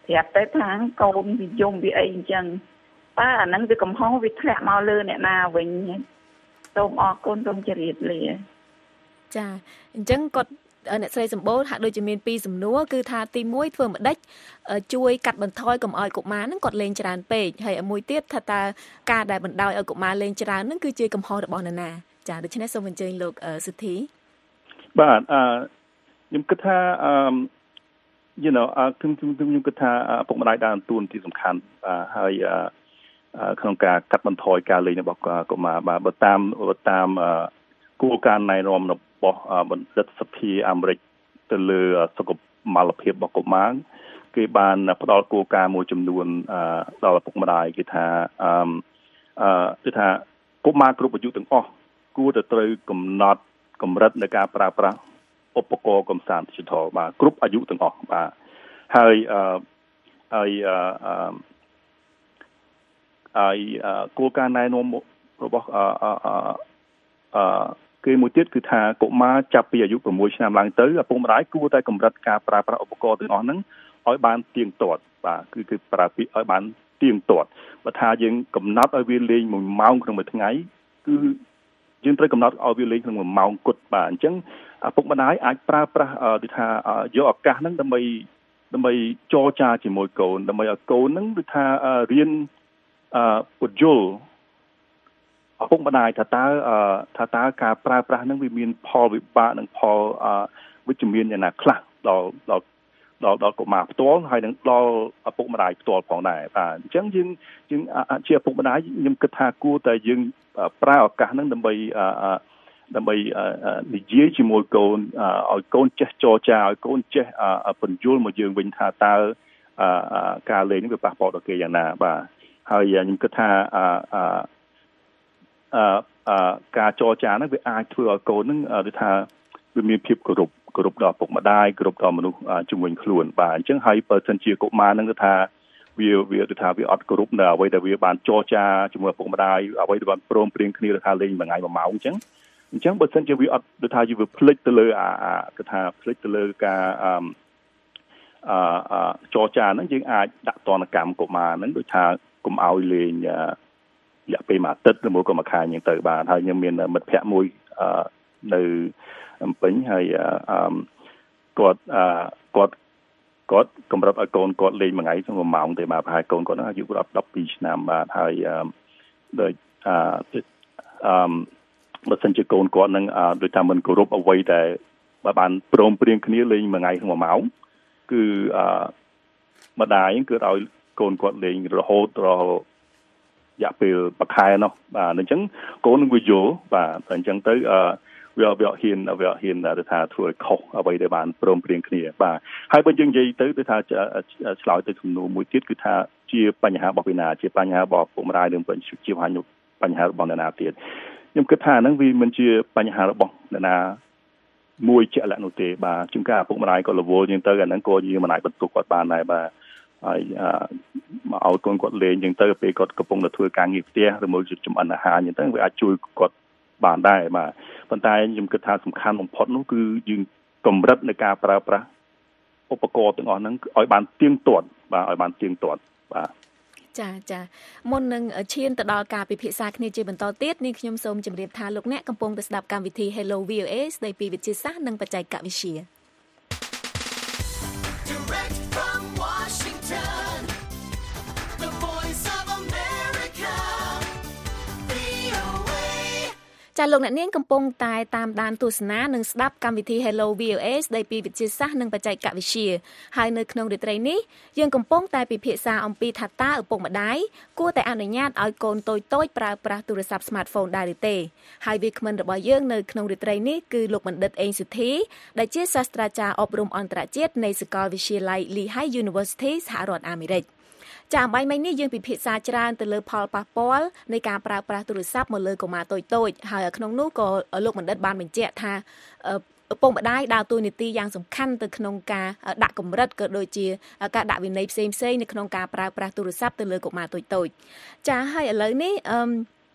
ប្រាប់ទៅថាកូនវាយំវាអីអញ្ចឹងបើអាហ្នឹងវាកំហុសវាធ្លាក់មកលើអ្នកណាវិញសូមអរគុណសូមជម្រាបលាចាអញ្ចឹងគាត់អ្នកស្រីសម្បូរហាក់ដូចជាមានពីរសំណួរគឺថាទីមួយធ្វើម្ដេចជួយកាត់បន្ថយកុំឲ្យកុមារហ្នឹងគាត់លេងច្រើនពេកហើយមួយទៀតថាតើការដែលបណ្ដោយឲ្យកុមារលេងច្រើនហ្នឹងគឺជាកំហុសរបស់នរណាចាដូច្នេះសូមអញ្ជើញលោកសុធីបាទអឺខ្ញុំគិតថាអឺ you know អឺខ្ញុំខ្ញុំគិតថាពុកម្ដាយដើរតួនាទីសំខាន់បាទហើយក្នុងការកាត់បន្ថយការលេងរបស់កុមារបាទបើតាមតាមគោលការណ៍ណែនាំរបស់បណ្ឌិតសភាអាមេរិកទៅលើសុខុមាលភាពរបស់កុមារគេបានផ្ដល់គោលការណ៍មួយចំនួនដល់ពុកម្ដាយគេថាអឺអឺគឺថាកុមារគ្រប់អាយុទាំងអស់គួរតែត្រូវកំណត់កម្រិតនៃការប្រើប្រាស់ឧបករណ៍កំសាន្ត digital បាទគ្រប់អាយុទាំងអស់បាទហើយអឺហើយអឺហើយគោលការណ៍ណែនាំរបស់អឺអឺគេមួយទៀតគឺថាកុមារចាប់ពីអាយុ6ឆ្នាំឡើងទៅឪពុកម្ដាយគួរតែកម្រិតការប្រើប្រាស់ឧបករណ៍ទាំងអស់ហ្នឹងឲ្យបានទៀងទាត់បាទគឺគឺប្រើពាក្យឲ្យបានទៀងទាត់បើថាយើងកំណត់ឲ្យវាលេងមួយម៉ោងក្នុងមួយថ្ងៃគឺយើងត្រូវកំណត់ឲ្យវាលេងក្នុងមួយម៉ោងគត់បាទអញ្ចឹងឪពុកម្ដាយអាចប្រើប្រាស់ដូចថាយកឱកាសហ្នឹងដើម្បីដើម្បីចរចាជាមួយកូនដើម្បីឲ្យកូនហ្នឹងដូចថារៀនអឺពន្យល់ឪពុកម្ដាយថាតើថាតើការប្រើប្រាស់ហ្នឹងវាមានផលវិបាកនិងផលវិជ្ជមានយ៉ាងណាខ្លះដល់ដល់ដល់ដល់កុមារផ្ទាល់ហើយនឹងដល់ឪពុកម្ដាយផ្ទាល់ផងដែរបាទអញ្ចឹងយើងយើងជាឪពុកម្ដាយខ្ញុំគិតថាគួរតែយើងប្រើឱកាសហ្នឹងដើម្បីដើម្បីនិយាយជាមួយកូនឲ្យកូនចេះចរចាឲ្យកូនចេះពន្យល់មកយើងវិញថាតើការលេងនេះវាប៉ះពាល់ដល់គេយ៉ាងណាបាទហើយខ្ញុំគិតថាអឺអឺការចរចាហ្នឹងវាអាចធ្វើឲ្យកូនហ្នឹងដូចថាវាមានភាពគោរពគោរពដល់ពុកម្ដាយគោរពដល់មនុស្សជំនាញខ្លួនបាទអញ្ចឹងហើយបើសិនជាកុមារហ្នឹងគឺថាវាវាគឺថាវាអត់គោរពនៅអ្វីដែលវាបានចរចាជាមួយពុកម្ដាយអ្វីដែលបានព្រមព្រៀងគ្នាថាលេងមួយថ្ងៃមួយម៉ោងអញ្ចឹងអញ្ចឹងបើសិនជាវាអត់ដូចថាវាភ្លេចទៅលើអាគឺថាភ្លេចទៅលើការអឺអឺចរចាហ្នឹងយើងអាចដាក់ទណ្ឌកម្មកុមារហ្នឹងដូចថាកុំឲ្យលេងរយៈពេលមួយអាទិត្យឬមួយក៏មួយខែអញ្ចឹងទៅបាទហើយខ្ញុំមានមិត្តភ័ក្តិមួយនៅអំពេញហើយអឺគាត់អឺគាត់គាត់កម្រិតឲ្យកូនគាត់លេងមួយថ្ងៃទៅមួយម៉ោងទេបាទប្រហែលកូនគាត់ហ្នឹងអាយុគាត់ដប់ពីរឆ្នាំបាទហើយអឺដូចអឺអឺបើសិនជាកូនគាត់នឹងដូចថាមិនគោរពអ្វីដែលបានព្រមព្រៀងគ្នាលេងមួយថ្ងៃក្នុងមួយម៉ោងគឺអឺម្ដាយគឺឲ្យកូនគាត់លេងរហូតដល់រយៈពេលមួយខែនោះបាទអញ្ចឹងកូននឹងវាយល់បាទអញ្ចឹងទៅអឺវាវាហ៊ានវាហ៊ានទៅថាធ្វើឲ្យខុសអ្វីដែលបានព្រមព្រៀងគ្នាបាទហើយបើយើងនិយាយទៅគឺថាឆ្លើយទៅសំណួរមួយទៀតគឺថាជាបញ្ហារបស់ពីណាជាបញ្ហារបស់ពុកម្ដាយនិងបញ្ហាជាបញ្ហារបស់អ្នកណាទៀតខ្ញុំគិតថាហ្នឹងវាមិនជាបញ្ហារបស់អ្នកណាមួយជាក់លាក់នោះទេបាទជួនកាលឪពុកម្ដាយក៏រវល់ជាងទៅអាហ្នឹងក៏យើងមិនអាចបន្ទោសគាត់បានដែរបាទហើយមកឲ្យកូនគាត់លេងចឹងទៅពេលគាត់កំពុងតែធ្វើការងារផ្ទះឬមួយចម្អិនអាហារចឹងទៅវាអាចជួយគាត់បានដែរបាទប៉ុន្តែខ្ញុំគិតថាសំខាន់បំផុតនោះគឺយើងកម្រិតនៃការប្រើប្រាស់ឧបករណ៍ទាំងអស់ហ្នឹងឲ្យបានទៀងទាត់បាទឲ្យបានទៀងទាត់បាទចាចាមុននឹងឈានទៅដល់ការពិភាក្សាគ្នាជាបន្តទៀតនេះខ្ញុំសូមជម្រាបថាលោកអ្នកកំពុងតែស្ដាប់កម្មវិធី Hello វី អូ เอ ស្ដីពីវិទ្យាសាស្ត្រនិងបច្ចេកវិទ្យាចាលោកអ្នកនាងកំពុងតែតាមដានទស្សនានិងស្ដាប់កម្មវិធី Hello វី អូ เอ ស្ដីពីវិទ្យាសាស្ត្រនិងបច្ចេកវិទ្យាហើយនៅក្នុងរាត្រីនេះយើងកំពុងតែពិភាក្សាអំពីថាតើឪពុកម្ដាយគួរតែអនុញ្ញាតឲ្យកូនតូចតូចប្រើប្រាស់ទូរស័ព្ទ Smartphone ដែរឬទេហើយវាគ្មិនរបស់យើងនៅក្នុងរាត្រីនេះគឺលោកបណ្ឌិតអេងសុធីដែលជាសាស្ត្រាចារ្យអប់រំអន្តរជាតិនៃសាកលវិទ្យាល័យ Lehigh University សហរដ្ឋអាមេរិកចាអំបញ្ញមិញនេះយើងពិភាក្សាច្រើនទៅលើផលប៉ះពាល់នៃការប្រើប្រាស់ទូរស័ព្ទមកលើកុមារតូចតូចហើយក្នុងនោះក៏លោកបណ្ឌិតបានបញ្ជាក់ថាឪពុកម្ដាយដើរតួនាទីយ៉ាងសំខាន់ទៅក្នុងការដាក់កម្រិតក៏ដូចជាការដាក់វិន័យផ្សេងៗនៅក្នុងការប្រើប្រាស់ទូរស័ព្ទទៅលើកុមារតូចតូចចាហើយឥឡូវនេះអឺ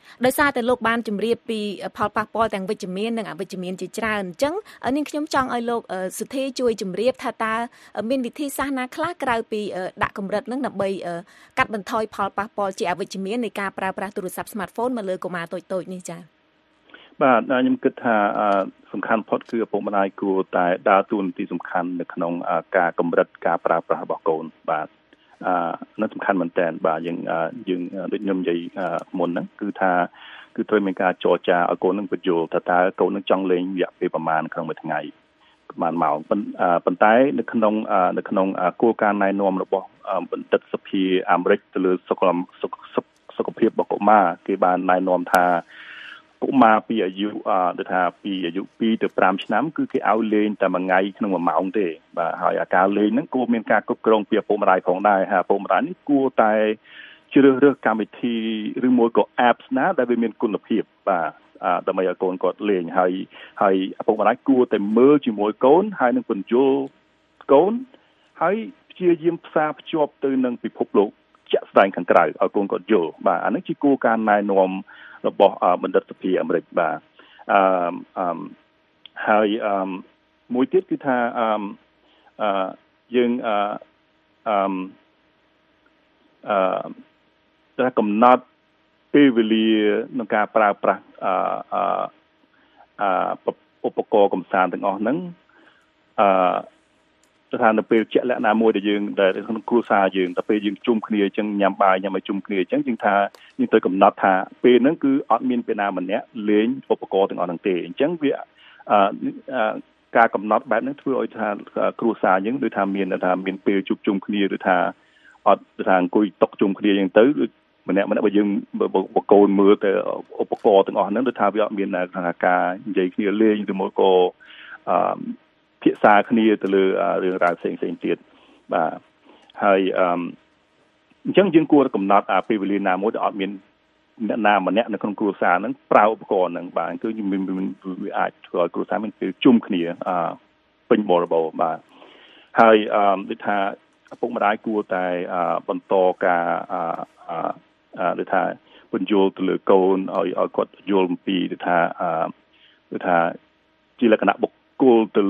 ដោយសារតែលោកបានជម្រាបពីផលប៉ះពាល់ទាំងវិជ្ជមាននិងអវិជ្ជមានជាច្រើនអញ្ចឹងនាងខ្ញុំចង់ឲ្យលោកសុធីជួយជម្រាបថាតើមានវិធីសាស្ត្រណាខ្លះក្រៅពីដាក់កម្រិតនឹងដើម្បីកាត់បន្ថយផលប៉ះពាល់ជាអវិជ្ជមាននៃការប្រើប្រាស់ទូរស័ព្ទ smartphone មកលើកុមារតូចៗនេះចា៎បាទខ្ញុំគិតថាសំខាន់ផុតគឺឪពុកម្ដាយគួរតែដើរតួនាទីសំខាន់នៅក្នុងការកម្រិតការប្រើប្រាស់របស់កូនបាទអឺនោះសំខាន់មែនតើបាទយើងយើងដូចខ្ញុំនិយាយមុនហ្នឹងគឺថាគឺត្រូវមានការចរចាឲ្យកូននឹងបញ្យល់ថាតើកូននឹងចង់លេងរយៈពេលប្រមាណក្នុងមួយថ្ងៃប្រមាណម៉ោងប៉ុន្តែនៅក្នុងនៅក្នុងគោលការណ៍ណែនាំរបស់បណ្ឌិតសភាអាមេរិកទៅលើសុខសុខភាពរបស់កុមារគេបានណែនាំថាកុមារពីអាយុអឺថាពីអាយុពីរទៅប្រាំឆ្នាំគឺគេឲ្យលេងតែមួយថ្ងៃក្នុងមួយម៉ោងទេបាទហើយអាការលេងហ្នឹងគួរមានការគ្រប់គ្រងពីឪពុកម្ដាយផងដែរហើយឪពុកម្ដាយនេះគួរតែជ្រើសរើសកម្មវិធីឬមួយក៏ apps ណាដែលវាមានគុណភាពបាទដើម្បីឲ្យកូនគាត់លេងហើយហើយឪពុកម្ដាយគួរតែមើលជាមួយកូនហើយនឹងបញ្យល់កូនហើយព្យាយាមផ្សារភ្ជាប់ទៅនឹងពិភពលោកជាក់ស្ដែងខាងក្រៅឲ្យកូនគាត់យល់បាទអានេះជាគោលការណ៍ណែនាំរបស់បណ្ឌិតសភាអាមេរិកបាទអឺអឺហើយអឺមួយទៀតគឺថាអឺអឺយើងអឺអឺអឺតែកំណត់ពេលវេលាក្នុងការប្រើប្រាស់អឺអឺឧបករណ៍កំសាន្តទាំងអស់ហ្នឹងអឺស្ថានភាពជាក់លាក់ណាមួយដែលយើងដែលក្នុងគ្រួសារយើងតែពេលយើងជុំគ្នាអញ្ចឹងញ៉ាំបាយញ៉ាំឲ្យជុំគ្នាអញ្ចឹងយើងថាយើងត្រូវកំណត់ថាពេលហ្នឹងគឺអត់មានពេលណាម្នាក់លេងឧបករណ៍ទាំងអស់ហ្នឹងទេអញ្ចឹងវាអឺការកំណត់បែបហ្នឹងធ្វើឲ្យថាគ្រួសារយើងដូចថាមានថាមានពេលជួបជុំគ្នាឬថាអត់ថាអង្គុយតុកជុំគ្នាអញ្ចឹងទៅម្នាក់ម្នាក់បើយើងបកូនមើលទៅឧបករណ៍ទាំងអស់ហ្នឹងដូចថាវាអត់មានថាការនិយាយគ្នាលេងឬមកក៏អឺភាសាគ្នាទៅលើរឿងរ៉ាវផ្សេងផ្សេងទៀតបាទហើយអឺអញ្ចឹងយើងគួរកំណត់ពេលវេលាណាមួយដែលអត់មានអ្នកណាម្នាក់នៅក្នុងគ្រួសារហ្នឹងប្រើឧបករណ៍ហ្នឹងបាទគឺវាអាចធ្វើឲ្យគ្រួសារមានពេលជុំគ្នាអឺពេញបរិបូរណ៍បាទហើយអឺដូចថាឪពុកម្ដាយគួរតែបន្តការអឺអឺដូចថាបញ្យល់ទៅលើកូនឲ្យឲ្យគាត់យល់អំពីដូចថាអឺដូចថាជាលក្ខណៈបុគ្គលទៅ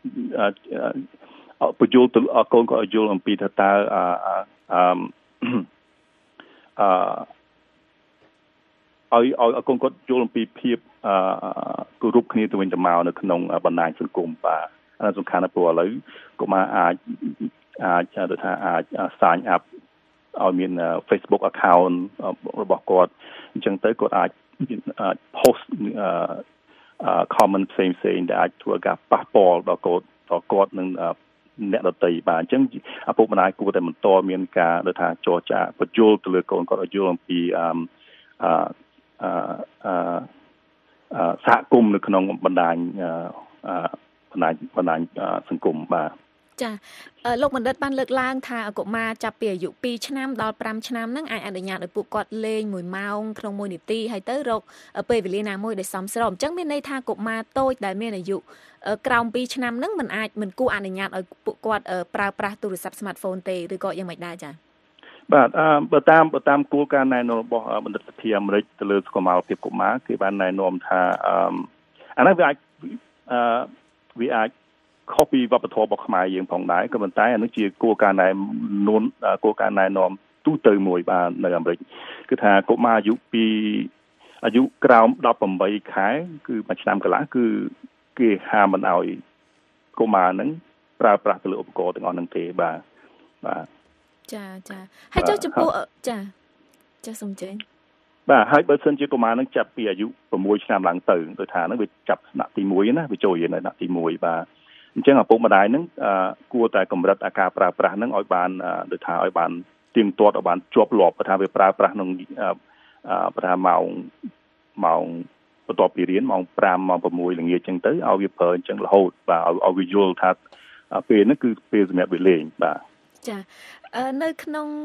អឺបញ្យល់ទៅកូនគាត់ឲ្យយល់អំពីថាតើអឺអឺអឺឲ្យឲ្យកូនគាត់យល់អំពីភាពអឺគោរពគ្នាទៅវិញទៅមកនៅក្នុងបណ្ដាញសង្គមបាទអាសំខាន់ណាស់ព្រោះឥឡូវកុមារអាចអាចទៅថាអាច sign up ឲ្យមាន Facebook account របស់គាត់អញ្ចឹងទៅគាត់អាច post អឺ comment ផ្សេងផ្សេងដែលអាចធ្វើការប៉ះពាល់ដល់កូនដល់គាត់នឹងអ្នកដទៃបាទអញ្ចឹងឪពុកម្ដាយគួរតែបន្តមានការដូចថាចរចាបញ្យល់ទៅលើកូនគាត់ឲ្យយល់អំពីអឺអឺអឺសហគមន៍នៅក្នុងបណ្ដាញអឺបណ្ដាញបណ្ដាញសង្គមបាទចាលោកបណ្ឌិតបានលើកឡើងថាកុមារចាប់ពីអាយុពីរឆ្នាំដល់ប្រាំឆ្នាំហ្នឹងអាចអនុញ្ញាតឲ្យពួកគាត់លេងមួយម៉ោងក្នុងមួយនាទីហើយទៅរកពេលវេលាណាមួយដែលសមស្របអញ្ចឹងមានន័យថាកុមារតូចដែលមានអាយុក្រោមពីរឆ្នាំហ្នឹងមិនអាចមិនគួរអនុញ្ញាតឲ្យពួកគាត់ប្រើប្រាស់ទូរស័ព្ទ smartphone ទេឬក៏យ៉ាងម៉េចដែរចា៎បាទអឺបើតាមបើតាមគោលការណ៍ណែនាំរបស់បណ្ឌិតសភាអាមេរិកទៅលើសុខុមាលភាពកុមារគេបានណែនាំថាអឺអានេះវាអាចអឺវាអាចខុសពីវប្បធម៌របស់ខ្មែរយើងផងដែរក៏ប៉ុន្តែអានេះជាគោលការណ៍ណែនាំគោលការណ៍ណែនាំទូទៅមួយបាទនៅអាមេរិកគឺថាកុមារអាយុពីអាយុក្រោមដប់ប្រាំបីខែគឺមួយឆ្នាំកន្លះគឺគេហាមមិនឲ្យកុមារហ្នឹងប្រើប្រាស់ទៅលើឧបករណ៍ទាំងអស់ហ្នឹងទេបាទបាទចាចាហើយចុះចំពោះចាចាសូមជើញបាទហើយបើសិនជាកុមារហ្នឹងចាប់ពីអាយុប្រាំមួយឆ្នាំឡើងទៅដូចថាហ្នឹងវាចាប់ថ្នាក់ទីមួយណាវាចូលរៀននៅថ្នាក់ទីមួយបាទអញ្ចឹងឪពុកម្ដាយហ្នឹងគួរតែកម្រិតអាការប្រើប្រាស់ហ្នឹងឲ្យបានដូចថាឲ្យបានទៀងទាត់ឲ្យបានជាប់លាប់ថាវាប្រើប្រាស់ក្នុងប្រហែលម៉ោងម៉ោងបន្ទាប់ពីរៀនម៉ោងប្រាំម៉ោងប្រាំមួយល្ងាចអញ្ចឹងទៅឲ្យវាប្រើអញ្ចឹងរហូតបាទឲ្យឲ្យវាយល់ថាពេលហ្នឹងគឺពេលសម្រាប់វាលេងបាទចានៅក្នុង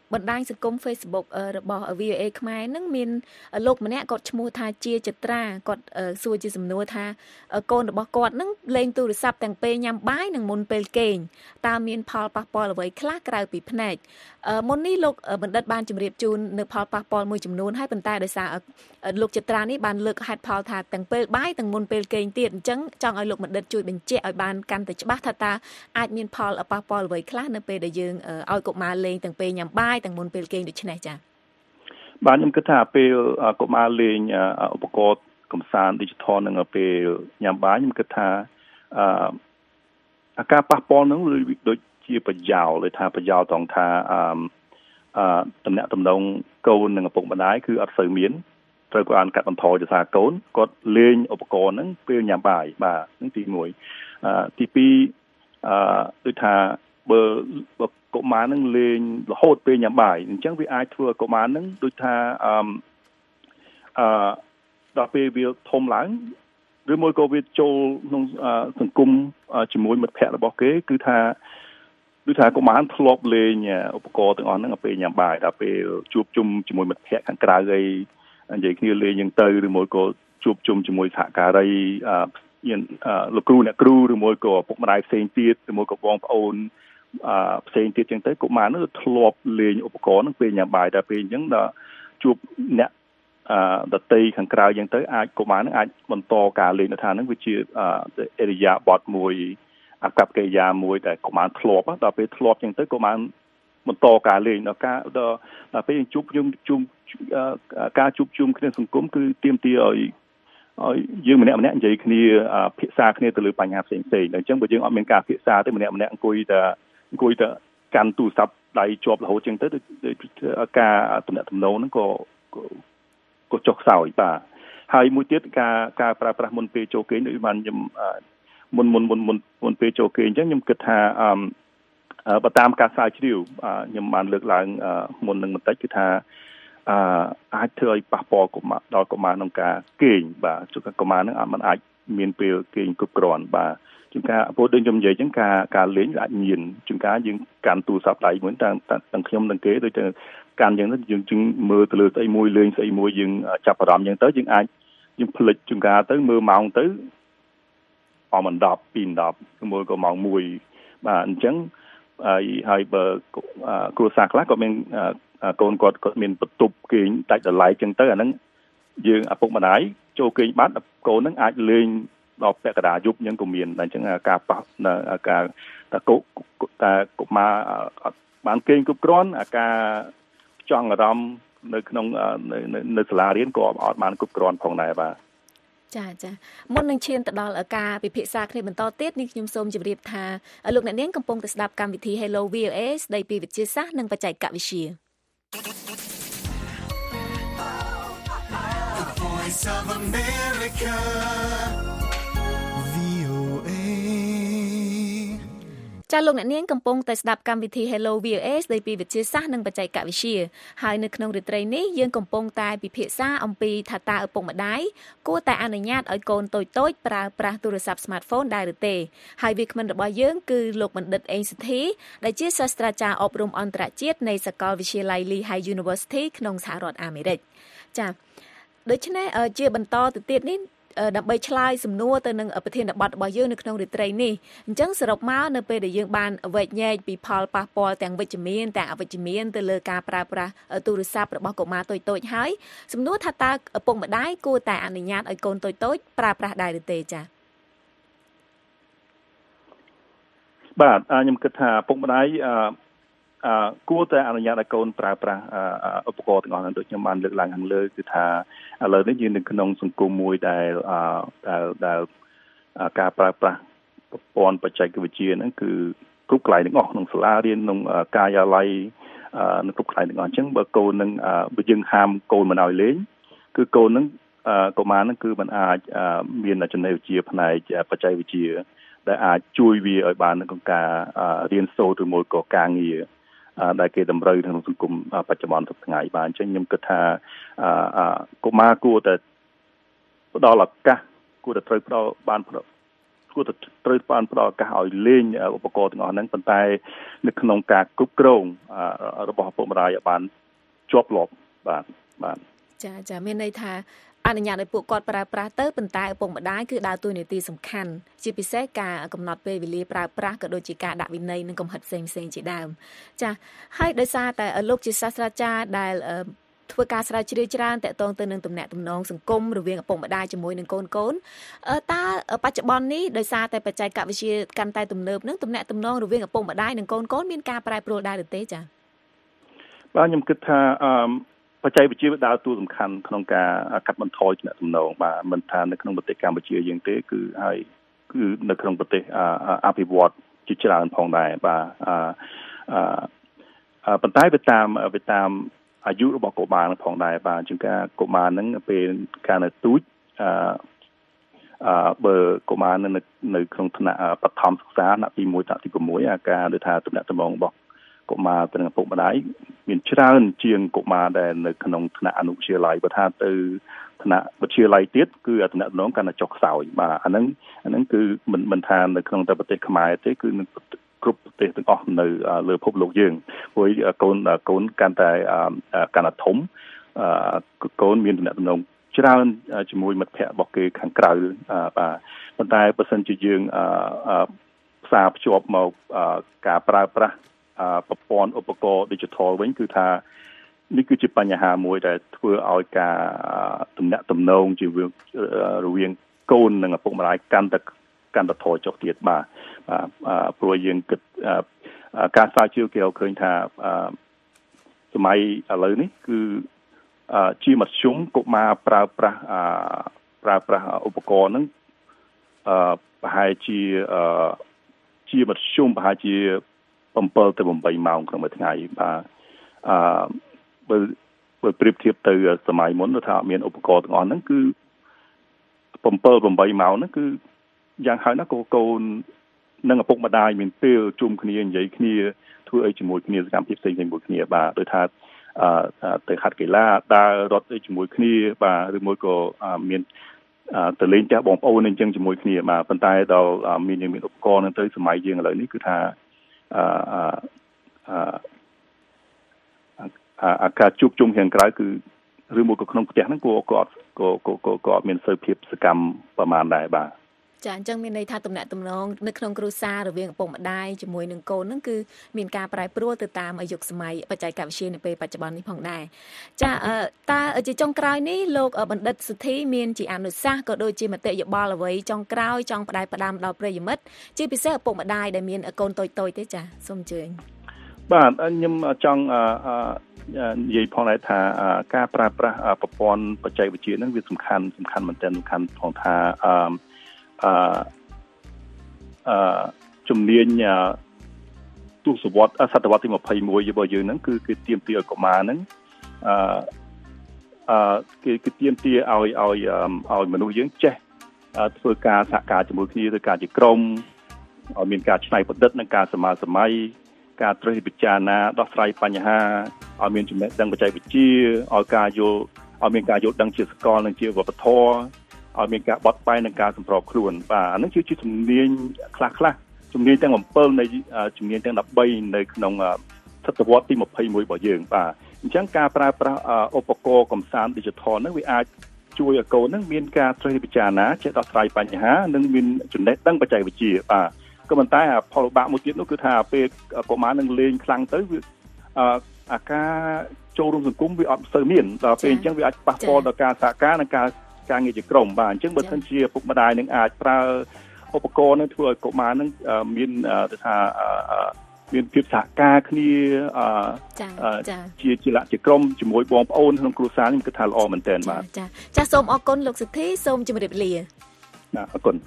បណ្ដាញសង្គម Facebook របស់ វី អូ អេ ខ្មែរហ្នឹងមានលោកម្នាក់គាត់ឈ្មោះថាជាចត្រាគាត់សួរជាសំណួរថាកូនរបស់គាត់ហ្នឹងលេងទូរស័ព្ទទាំងពេលញ៉ាំបាយនិងមុនពេលគេងតើមានផលប៉ះពាល់អ្វីខ្លះក្រៅពីភ្នែកមុននេះលោកបណ្ឌិតបានជម្រាបជូននៅផលប៉ះពាល់មួយចំនួនហើយប៉ុន្តែដោយសារលោកចត្រានេះបានលើកហេតុផលថាទាំងពេលបាយទាំងមុនពេលគេងទៀតអញ្ចឹងចង់ឲ្យលោកបណ្ឌិតជួយបញ្ជាក់ឲ្យបានកាន់តែច្បាស់ថាតើអាចមានផលប៉ះពាល់អ្វីខ្លះនៅពេលដែលយើងឲ្យកុមារលេងទាំងពេលញ៉ាំបាយទាំងមុនពេលគេងដូចនេះចា៎បាទខ្ញុំគិតថាពេលកុមារលេងឧបករណ៍កំសាន្ត digital នឹងពេលញ៉ាំបាយខ្ញុំគិតថាអឺអាការប៉ះពាល់នឹងដូចជាប្រយោលដូចថាប្រយោលត្រង់ថាអឺអឺតំណាក់តំណងកូននិងឪពុកម្ដាយគឺអត់សូវមានត្រូវគាត់កាត់បន្ថយដោយសារកូនគាត់លេងឧបករណ៍ហ្នឹងពេលញ៉ាំបាយបាទហ្នឹងទីមួយអឺទីពីរអឺដូចថាបើកុមារហ្នឹងលេងរហូតពេលញ៉ាំបាយអញ្ចឹងវាអាចធ្វើឲ្យកុមារហ្នឹងដូចថាអឺអឺដល់ពេលវាធំឡើងឬមួយក៏វាចូលក្នុងសង្គមជាមួយមិត្តភ័ក្តិរបស់គេគឺថាដូចថាកុមារធ្លាប់លេងឧបករណ៍ទាំងអស់ហ្នឹងពេលញ៉ាំបាយដល់ពេលជួបជុំជាមួយមិត្តភ័ក្តិខាងក្រៅអីនិយាយគ្នាលេងយ៉ាងទៅឬមួយក៏ជួបជុំជាមួយសហការីមានលោកគ្រូអ្នកគ្រូឬមួយក៏ពុកម្ដាយផ្សេងទៀតឬមួយក៏បងប្អូនអឺផ្សេងទៀតចឹងទៅកុមារនោះធ្លាប់លេងឧបករណ៍ហ្នឹងពេលញ៉ាំបាយតែពេលអញ្ចឹងដល់ជួបអ្នកអឺដតីខាងក្រៅចឹងទៅអាចកុមារហ្នឹងអាចបន្តការលេងនៅថាហ្នឹងវាជាអរិយាប័ត្រមួយអាកប្បកិរិយាមួយដែលកុមារធ្លាប់ដល់ពេលធ្លាប់ចឹងទៅកុមារបន្តការលេងដល់ការដល់ពេលជួបយើងជួបការជួបជុំគ្នាសង្គមគឺទាមទារឲ្យឲ្យយើងម្នាក់ម្នាក់និយាយគ្នាភាសាគ្នាទៅលើបញ្ហាផ្សេងផ្សេងអញ្ចឹងបើយើងអត់មានការភាសាទេម្នាក់ម្នាក់អង្គុយតែអង្គុយតែកាន់ទូរស័ព្ទដៃជាប់រហូតចឹងទៅការទំនាក់ទំនងហ្នឹងក៏ក៏ចុះខ្សោយបាទហើយមួយទៀតការការប្រើប្រាស់មុនពេលចូលគេងដូចបានខ្ញុំមុនមុនមុនមុនមុនពេលចូលគេងអញ្ចឹងខ្ញុំគិតថាអឺបើតាមការស្រាវជ្រាវខ្ញុំបានលើកឡើងមុននឹងបន្តិចគឺថាអឺអាចធ្វើឲ្យប៉ះពាល់កុមារដល់កុមារក្នុងការគេងបាទជួនកុមារនឹងអាចមិនអាចមានពេលគេងគ្រប់គ្រាន់បាទជួនកាលព្រោះដូចខ្ញុំនិយាយអញ្ចឹងការការលេងអាចញៀនជួនកាលយើងកាន់ទូរស័ព្ទដៃមួយតាំងតាំងខ្ញុំនឹងគេដូចតែកាន់អញ្ចឹងទៅយើងជឹងមើលទៅលើស្អីមួយលេងស្អីមួយយើងចាប់អារម្មណ៍អញ្ចឹងទៅយើងអាចយើងភ្លេចជួនកាលទៅមើលម៉ោងទៅអមដប់ពីដប់មួយក៏ម៉ោងមួយបាទអញ្ចឹងហើយហើយបើគ្រួសារខ្លះក៏មានកូនគាត់គាត់មានបន្ទប់គេងដាច់ដライចឹងទៅអាហ្នឹងយើងឪពុកម្ដាយចូលគេងបាត់កូនហ្នឹងអាចលេងដល់ពាក់កណ្ដាលយប់ចឹងក៏មានតែអញ្ចឹងការប៉ះការតាកុតាកុមារបានគេងគ្រប់គ្រាន់អាការចង់អារម្មណ៍នៅក្នុងនៅសាលារៀនក៏អត់បានគ្រប់គ្រាន់ផងដែរបាទចាចាមុននឹងឈានទៅដល់ការពិភាក្សាគ្នាបន្តទៀតនេះខ្ញុំសូមជម្រាបថាលោកអ្នកនាងកំពុងតែស្ដាប់កម្មវិធី Hello វី អូ អេ ស្ដីពីវិទ្យាសាស្ត្រនិងបច្ចេកវិទ្យា The Voice of America វី អូ អេចាលោកអ្នកនាងកំពុងតែស្ដាប់កម្មវិធី Hello វី អូ អេ ស្ដីពីវិទ្យាសាស្ត្រនិងបច្ចេកវិទ្យាហើយនៅក្នុងរាត្រីនេះយើងកំពុងតែពិភាក្សាអំពីថាតើឪពុកម្ដាយគួរតែអនុញ្ញាតឲ្យកូនតូចតូចប្រើប្រាស់ទូរស័ព្ទ Smartphone ដែរឬទេហើយវាគ្មិនរបស់យើងគឺលោកបណ្ឌិតអេងសុធីដែលជាសាស្ត្រាចារ្យអប់រំអន្តរជាតិនៃសាកលវិទ្យាល័យ Lehigh University ក្នុងសហរដ្ឋអាមេរិកចាដូច្នេះជាបន្តទៅទៀតនេះដើម្បីឆ្លើយសំណួរទៅនឹងប្រធានបទរបស់យើងនៅក្នុងរាត្រីនេះអញ្ចឹងសរុបមកនៅពេលដែលយើងបានវែកញែកពីផលប៉ះពាល់ទាំងវិជ្ជមានទាំងអវិជ្ជមានទៅលើការប្រើប្រាស់ទូរស័ព្ទរបស់កុមារតូចតូចហើយសំណួរថាតើឪពុកម្ដាយគួរតែអនុញ្ញាតឲ្យកូនតូចតូចប្រើប្រាស់ដែរឬទេចា៎បាទខ្ញុំគិតថាឪពុកម្ដាយអឺអឺគួរតែអនុញ្ញាតឲ្យកូនប្រើប្រាស់ឧបករណ៍ទាំងអស់ហ្នឹងដូចខ្ញុំបានលើកឡើងខាងលើគឺថាឥឡូវនេះយើងនៅក្នុងសង្គមមួយដែលអឺដែលដែលការប្រើប្រាស់ប្រព័ន្ធបច្ចេកវិទ្យាហ្នឹងគឺគ្រប់កន្លែងទាំងអស់ក្នុងសាលារៀនក្នុងការិយាល័យនៅគ្រប់កន្លែងទាំងអស់អញ្ចឹងបើកូននឹងបើយើងហាមកូនមិនឲ្យលេងគឺកូននឹងកុមារនឹងគឺមិនអាចមានចំណេះវិជ្ជាផ្នែកបច្ចេកវិទ្យាដែលអាចជួយវាឲ្យបានក្នុងការរៀនសូត្រឬមួយក៏ការងារដែលគេតម្រូវក្នុងសង្គមបច្ចុប្បន្នសប្តាហ៍ថ្ងៃបាទអញ្ចឹងខ្ញុំគិតថាកុមារគួរតែផ្ដល់ឱកាសគួរតែត្រូវផ្ដល់បានគួរតែត្រូវបានផ្ដល់ឱកាសឲ្យលេងឧបករណ៍ទាំងអស់ហ្នឹងប៉ុន្តែនៅក្នុងការគ្រប់គ្រងរបស់ឪពុកម្ដាយឲ្យបានជាប់លាប់បាទបាទចាចាមានន័យថាអនុញ្ញាតឲ្យពួកគាត់ប្រើប្រាស់ទៅប៉ុន្តែឪពុកម្ដាយគឺដើរតួនាទីសំខាន់ជាពិសេសការកំណត់ពេលវេលាប្រើប្រាស់ក៏ដូចជាការដាក់វិន័យនិងកំហិតផ្សេងផ្សេងជាដើមចាហើយដោយសារតែលោកជាសាស្ត្រាចារ្យដែលធ្វើការស្រាវជ្រាវច្រើនតាក់ទងទៅនឹងទំនាក់ទំនងសង្គមរវាងឪពុកម្ដាយជាមួយនឹងកូនកូនតើបច្ចុប្បន្ននេះដោយសារតែបច្ចេកវិទ្យាកាន់តែទំនើបនឹងទំនាក់ទំនងរវាងឪពុកម្ដាយនិងកូនកូនមានការប្រែប្រួលដែរឬទេចា៎បាទខ្ញុំគិតថាអឺបច្ចេកវិទ្យាដើរតួសំខាន់ក្នុងការកាត់បន្ថយទំនាក់ទំនងបាទមិនថានៅក្នុងប្រទេសកម្ពុជាយើងទេគឺហើយគឺនៅក្នុងប្រទេសអភិវឌ្ឍជាច្រើនផងដែរបាទអឺប៉ុន្តែទៅតាមទៅតាមអាយុរបស់កុមារផងដែរបាទជាងការកុមារហ្នឹងពេលការនៅទូចអឺអឺបើកុមារនៅនៅក្នុងថ្នាក់បឋមសិក្សាថ្នាក់ទីមួយថ្នាក់ទី6អាការដូចថាទំនាក់ទំនងរបស់កុមារទៅនឹងឪពុកម្ដាយមានច្រើនជាងកុមារដែលនៅក្នុងថ្នាក់អនុវិទ្យាល័យបើថាទៅថ្នាក់វិទ្យាល័យទៀតគឺទំនាក់ទំនងកាន់តែចុះខ្សោយបាទអាហ្នឹងអាហ្នឹងគឺមិនមិនថានៅក្នុងតែប្រទេសខ្មែរទេគឺនៅគ្រប់ប្រទេសទាំងអស់នៅលើពិភពលោកយើងព្រោះកូនកូនកាន់តែកាន់តែធំកូនមានទំនាក់ទំនងច្រើនជាមួយមិត្តភ័ក្តិរបស់គេខាងក្រៅបាទប៉ុន្តែបើសិនជាយើងផ្សារភ្ជាប់មកការប្រើប្រាស់ប្រព័ន្ធឧបករណ៍ digital វិញគឺថានេះគឺជាបញ្ហាមួយដែលធ្វើឲ្យការទំនាក់ទំនងជារវាងកូននិងឪពុកម្ដាយកាន់តែកាន់តែថយចុះទៀតបាទព្រោះយើងគិតការស្រាវជ្រាវគេឃើញថាសម័យឥឡូវនេះគឺជាមធ្យមកុមារប្រើប្រាស់ប្រើប្រាស់ឧបករណ៍ហ្នឹងប្រហែលជាជាមធ្យមប្រហែលជា7ទៅ8ម៉ោងក្នុងមួយថ្ងៃបាទអឺបើបើប្រៀបធៀបទៅសម័យមុនថាមានឧបករណ៍ទាំងអស់ហ្នឹងគឺ7 8ម៉ោងហ្នឹងគឺយ៉ាងហោចណាស់កូននិងឪពុកម្ដាយមានពេលជុំគ្នានិយាយគ្នាធ្វើអីជាមួយគ្នាសកម្មភាពផ្សេងៗជាមួយគ្នាបាទដោយថាអឺទៅហាត់កីឡាដើររត់អីជាមួយគ្នាបាទឬមួយក៏មានទៅលេងផ្ទះបងប្អូនអីចឹងជាមួយគ្នាបាទប៉ុន្តែដល់មានមានឧបករណ៍ហ្នឹងទៅសម័យយើងឥឡូវនេះគឺថាអឺអឺអាការជួបជុំខាងក្រៅគឺឬមួយក៏ក្នុងផ្ទះហ្នឹងក៏គាត់ក៏ក៏ក៏អត់មានសូវភាពសកម្មប្រហែលដែរបាទចាអញ្ចឹងមានន័យថាទំនាក់ទំនងនៅក្នុងគ្រួសាររវាងឪពុកម្ដាយជាមួយនឹងកូនហ្នឹងគឺមានការប្រែប្រួលទៅតាមអាយុសម័យបច្ចេកវិទ្យានៅពេលបច្ចុប្បន្ននេះផងដែរចាតើជាចុងក្រោយនេះលោកបណ្ឌិតសុធីមានជាអនុសាសន៍ក៏ដូចជាមតិយោបល់អ្វីចុងក្រោយចង់ផ្ដាយផ្ដាំដល់ប្រិយមិត្តជាពិសេសឪពុកម្ដាយដែលមានកូនតូចៗទេចាសូមអញ្ជើញបាទខ្ញុំចង់និយាយផងដែរថាការប្រើប្រាស់ប្រព័ន្ធបច្ចេកវិទ្យាហ្នឹងវាសំខាន់សំខាន់មែនទែនសំខាន់ផងថាអឺអឺអឺជំនាញទស្សវត្សសតវត្សទីยี่สิบเอ็ดរបស់យើងហ្នឹងគឺគឺទាមទារឲ្យកុមារហ្នឹងអឺអឺគេគឺទាមទារឲ្យឲ្យឲ្យមនុស្សយើងចេះធ្វើការសហការជាមួយគ្នាធ្វើការជាក្រុមឲ្យមានការច្នៃប្រឌិតនិងការសមាសម័យការត្រិះពិចារណាដោះស្រាយបញ្ហាឲ្យមានចំណេះដឹងបច្ចេកវិទ្យាឲ្យការយល់ឲ្យមានការយល់ដឹងជាសកលនិងជាវប្បធម៌ឲ្យមានការបត់បែននិងការសម្របខ្លួនបាទអានេះគឺជាជំនាញខ្លះខ្លះជំនាញទាំង7នៃជំនាញទាំង13នៅក្នុងសតវត្សទីยี่สิบเอ็ดរបស់យើងបាទអញ្ចឹងការប្រើប្រាស់ឧបករណ៍កំសាន្ត digital ហ្នឹងវាអាចជួយឲ្យកូនហ្នឹងមានការត្រិះពិចារណាចេះដោះស្រាយបញ្ហានិងមានចំណេះដឹងបច្ចេកវិទ្យាបាទក៏ប៉ុន្តែផលលំបាកមួយទៀតនោះគឺថាពេលកុមារនឹងលេងខ្លាំងទៅវាអាការចូលរួមសង្គមវាអត់សូវមានដល់ពេលអញ្ចឹងវាអាចប៉ះពាល់ដល់ការសហការនិងការការងារជាក្រុមបាទអញ្ចឹងបើសិនជាពុកម្ដាយនឹងអាចប្រើឧបករណ៍នឹងធ្វើឲ្យកុមារនឹងមានទៅថាមានភាពសហការគ្នាជាជាលក្ខជាក្រុមជាមួយបងប្អូនក្នុងគ្រួសារនេះគឺថាល្អមែនទែនបាទចាចាសូមអរគុណលោកសុធីសូមជម្រាបលាបាទអរគុណ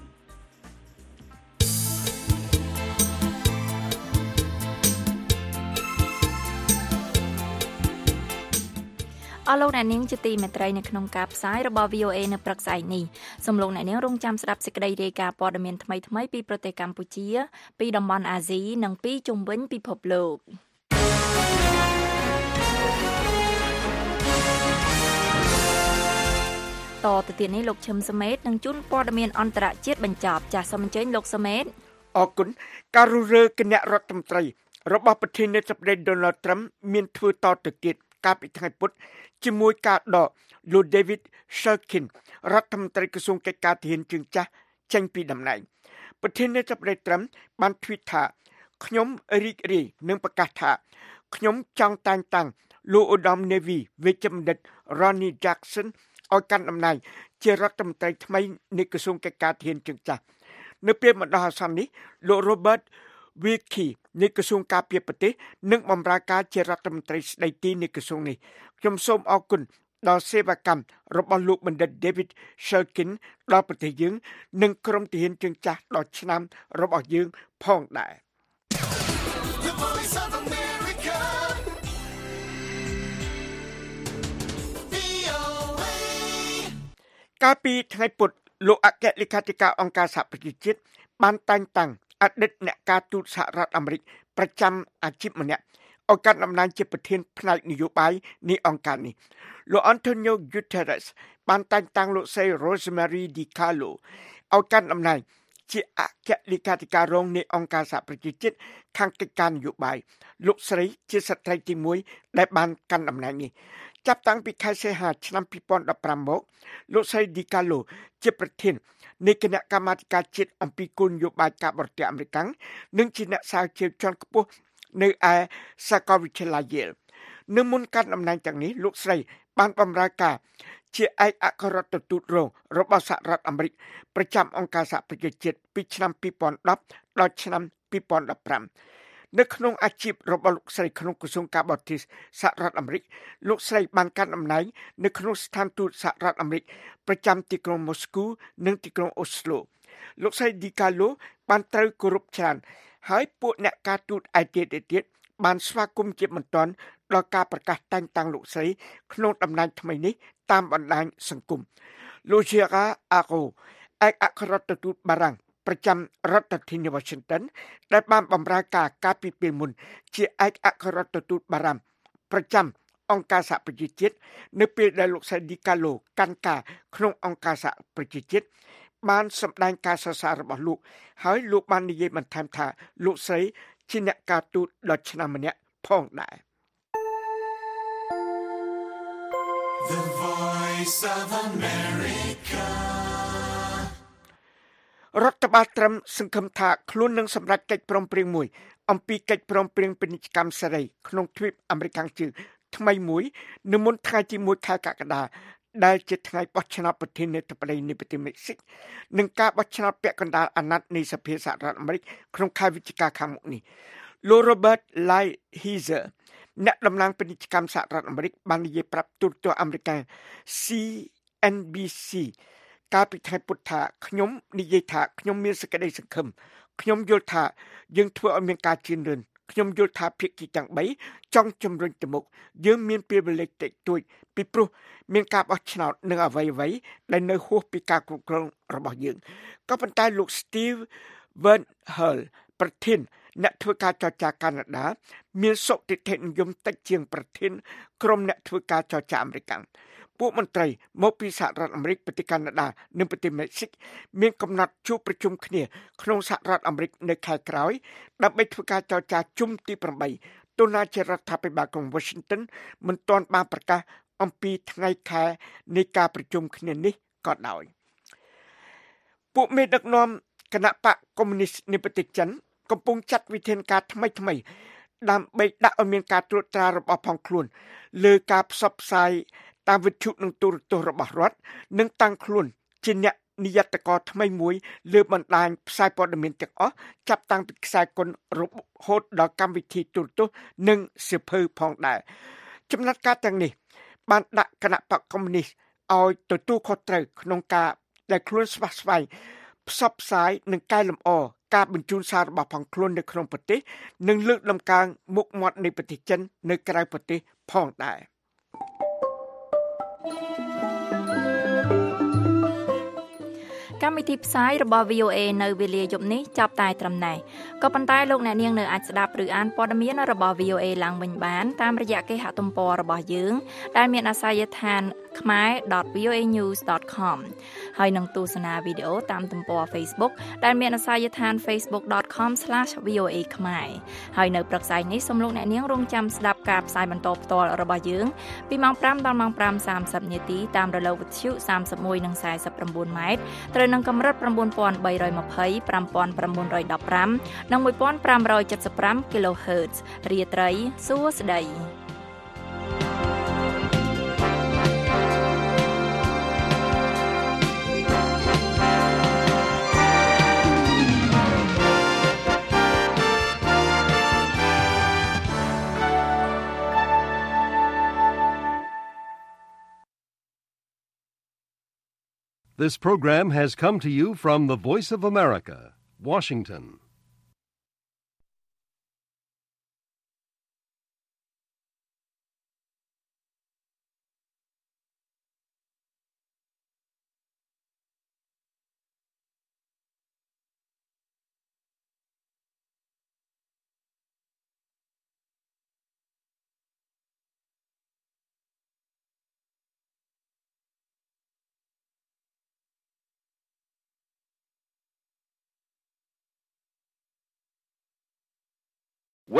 អស់លោកអ្នកនាងជាទីមេត្រីនៅក្នុងការផ្សាយរបស់ វី អូ เอ នៅព្រឹកស្អែកនេះសូមលោកអ្នកនាងរងចាំស្ដាប់សេចក្តីរាយការណ៍ព័ត៌មានថ្មីៗពីប្រទេសកម្ពុជាពីតំបន់អាស៊ីនិងពីជុំវិញពិភពលោកទៅទៀតនេះលោកឈឹមសមេតនឹងជូនព័ត៌មានអន្តរជាតិបញ្ចប់ចាសសូមអញ្ជើញលោកសមេតអរគុណការរុះរើគណៈរដ្ឋមន្ត្រីរបស់ប្រធានាធិបតី Donald Trump មានធ្វើតទៅទៀតកាលពីថ្ងៃពុធជាមួយការដកលោក David Shulkin រដ្ឋមន្ត្រីក្រសួងកិច្ចការទាហានជើងចាស់ចេញពីតំណែងប្រធានាធិបតី Trump បាន tweet ថាខ្ញុំរីករាយនឹងប្រកាសថាខ្ញុំចង់តែងតាំងលោកឧត្តម Navy វិជ្ជបណ្ឌិត Ronnie Jackson ឲ្យកាន់តំណែងជារដ្ឋមន្ត្រីថ្មីនៃក្រសួងកិច្ចការទាហានជើងចាស់នៅពេលមកដល់អាសន្ននេះលោក Robert Wilkie នៃក្រសួងការពារប្រទេសនិងបម្រើការជារដ្ឋមន្ត្រីស្ដីទីនៃក្រសួងនេះខ្ញុំសូមអរគុណដល់សេវាកម្មរបស់លោកបណ្ឌិត David Shulkin ដល់ប្រទេសយើងនិងក្រុមទាហានជើងចាស់ដ៏ឆ្នើមរបស់យើងផងដែរកាលពីថ្ងៃពុធលោកអគ្គលេខាធិការអង្គការសហប្រជាជាតិបានតែងតាំងអតីតអ្នកការទូតសហរដ្ឋអាមេរិកប្រចាំអាជីពម្នាក់ឲ្យកាន់តំណែងជាប្រធានផ្នែកនយោបាយនៃអង្គការនេះលោក Antonio Guterres បានតែងតាំងលោកស្រី Rosemary DiCarlo ឲ្យកាន់តំណែងជាអគ្គលេខាធិការរងនៃអង្គការសហប្រជាជាតិខាងកិច្ចការនយោបាយលោកស្រីជាស្ត្រីទីមួយដែលបានកាន់តំណែងនេះចាប់តាំងពីខែសីហាឆ្នាំពីរពាន់ដប់ប្រាំមកលោកស្រី DiCarlo ជាប្រធាននៃគណៈកម្មាធិការជាតិអំពីគោលនយោបាយការបរទេសអាមេរិកនិងជាអ្នកស្រាវជ្រាវជាន់ខ្ពស់នៅឯសាកលវិទ្យាល័យ Yale នៅមុនកាន់តំណែងទាំងនេះលោកស្រីបានបម្រើការជាឯកអគ្គរដ្ឋទូតរងរបស់សហរដ្ឋអាមេរិកប្រចាំអង្គការសហប្រជាជាតិពីឆ្នាំពីរពាន់ដប់ដល់ឆ្នាំពីរពាន់ដប់ប្រាំនៅក្នុងអាជីពរបស់លោកស្រីក្នុងក្រសួងការបរទេសសហរដ្ឋអាមេរិកលោកស្រីបានកាន់តំណែងនៅក្នុងស្ថានទូតសហរដ្ឋអាមេរិកប្រចាំទីក្រុងម៉ូស្គូនិងទីក្រុងអូស្ឡូលោកស្រី DiCarlo បានត្រូវគោរពច្រើនហើយពួកអ្នកការទូតឯទៀតទៀតបានស្វាគមន៍ជាបន្ទាន់ដល់ការប្រកាសតែងតាំងលោកស្រីក្នុងតំណែងថ្មីនេះតាមបណ្ដាញសង្គមលោក Gerard Arro ឯកអគ្គរដ្ឋទូតបារាំងប្រចាំរដ្ឋធានី Washington ដែលបានបម្រើការកាលពីពេលមុនជាឯកអគ្គរដ្ឋទូតបារាំងប្រចាំអង្គការសហប្រជាជាតិនៅពេលដែលលោកស្រី DiCarlo កាន់ការក្នុងអង្គការសហប្រជាជាតិបានសម្ដែងការសរសើររបស់លោកហើយលោកបាននិយាយបន្ថែមថាលោកស្រីជាអ្នកការទូតដ៏ឆ្នើមម្នាក់ផងដែរ The Voice of America រដ្ឋបាលត្រឹមសង្ឃឹមថាខ្លួននឹងសម្រេចកិច្ចព្រមព្រៀងមួយអំពីកិច្ចព្រមព្រៀងពាណិជ្ជកម្មសេរីក្នុងទ្វីបអាមេរិកខាងជើងថ្មីមួយនៅមុនថ្ងៃទីមួយខែកក្កដាដែលជាថ្ងៃបោះឆ្នោតប្រធានាធិបតីនៃប្រទេសមេស៊ីកនិងការបោះឆ្នោតពាក់កណ្ដាលអាណត្តិនៃសភាសហរដ្ឋអាមេរិកក្នុងខែវិច្ឆិកាខាងមុខនេះលោក Robert Lighthizer អ្នកតំណាងពាណិជ្ជកម្មសហរដ្ឋអាមេរិកបាននិយាយប្រាប់ទូរទស្សន៍អាមេរិក C N B C កាលពីថ្ងៃពុធថាខ្ញុំនិយាយថាខ្ញុំមានសេចក្តីសង្ឃឹមខ្ញុំយល់ថាយើងធ្វើឲ្យមានការជឿនលឿនខ្ញុំយល់ថាភាគីទាំងបីចង់ជំរុញទៅមុខយើងមានពេលវេលាតិចតួចពីព្រោះមានការបោះឆ្នោតនឹងអ្វីអ្វីដែលនៅហួសពីការគ្រប់គ្រងរបស់យើងក៏ប៉ុន្តែលោក Steve Wernhel ប្រធានអ្នកធ្វើការចរចាកាណាដាមានសុតិធិនិយមតិចជាងប្រធានក្រុមអ្នកធ្វើការចរចាអាមេរិកពួកមន្ត្រីមកពីសហរដ្ឋអាមេរិកប្រទេសកាណាដានិងប្រទេសមេស៊ីកមានកំណត់ជួបប្រជុំគ្នាក្នុងសហរដ្ឋអាមេរិកនៅខែក្រោយដើម្បីធ្វើការចរចាជុំទីប្រាំបីទោះណាជារដ្ឋាភិបាលក្រុង Washington មិនទាន់បានប្រកាសអំពីថ្ងៃខែនៃការប្រជុំគ្នានេះក៏ដោយពួកមេដឹកនាំគណៈបកកុម្មុយនីសនៃប្រទេសចិនកំពុងចាត់វិធានការថ្មីថ្មីដើម្បីដាក់ឲ្យមានការត្រួតត្រារបស់ផងខ្លួនលើការផ្សព្វផ្សាយតាមវិទ្យុនិងទូរទស្សន៍របស់រដ្ឋនិងតាំងខ្លួនជាអ្នកនិយត្តករថ្មីមួយលើបណ្ដាញផ្សាយព័ត៌មានទាំងអស់ចាប់តាំងពីខ្សែគុណរហូតដល់កម្មវិធីទូរទស្សន៍និងសៀវភៅផងដែរចំណាត់ការទាំងនេះបានដាក់គណៈបកកុម្មុយនីសឲ្យទទួលខុសត្រូវក្នុងការដែលខ្លួនស្វះស្វែងផ្សព្វផ្សាយនិងកែលម្អការបញ្ជូនសាររបស់ផងខ្លួននៅក្នុងប្រទេសនិងលើកដំកើងមុខមាត់នៃប្រទេសចិននៅក្រៅប្រទេសផងដែរកម្មវិធីផ្សាយរបស់ V O A នៅវេលាយប់នេះចាប់តែត្រឹមនេះក៏ប៉ុន្តែលោកអ្នកនាងនៅអាចស្ដាប់ឬអានព័ត៌មានរបស់ V O A ឡើងវិញបានតាមរយៈគេហទំព័ររបស់យើងដែលមានអាសយដ្ឋានขมาย ดอท วี โอ เอ นิวส์ ដอท ខម ហើយនឹងទស្សនាវីដេអូតាមទំព័រ Facebook ដែលមានអាសយដ្ឋាន facebook dot com slash v o a ខ្មែរហើយនៅព្រឹកស្អែកនេះសូមលោកអ្នកនាងរងចាំស្ដាប់ការផ្សាយបន្តផ្ទាល់របស់យើងពីម៉ោងfiveដល់ម៉ោងfiveសាមសិបនាទីតាមរលកវិទ្យុthirty-oneនិងforty-nineម៉ែត្រត្រូវនឹងកម្រិតnine thousand three twenty, five thousand nine hundred fifteenនិងone thousand five seventy-five គីឡូហឺតซ์ រាត្រីសួស្តី This program has come to you from the Voice of America, Washington.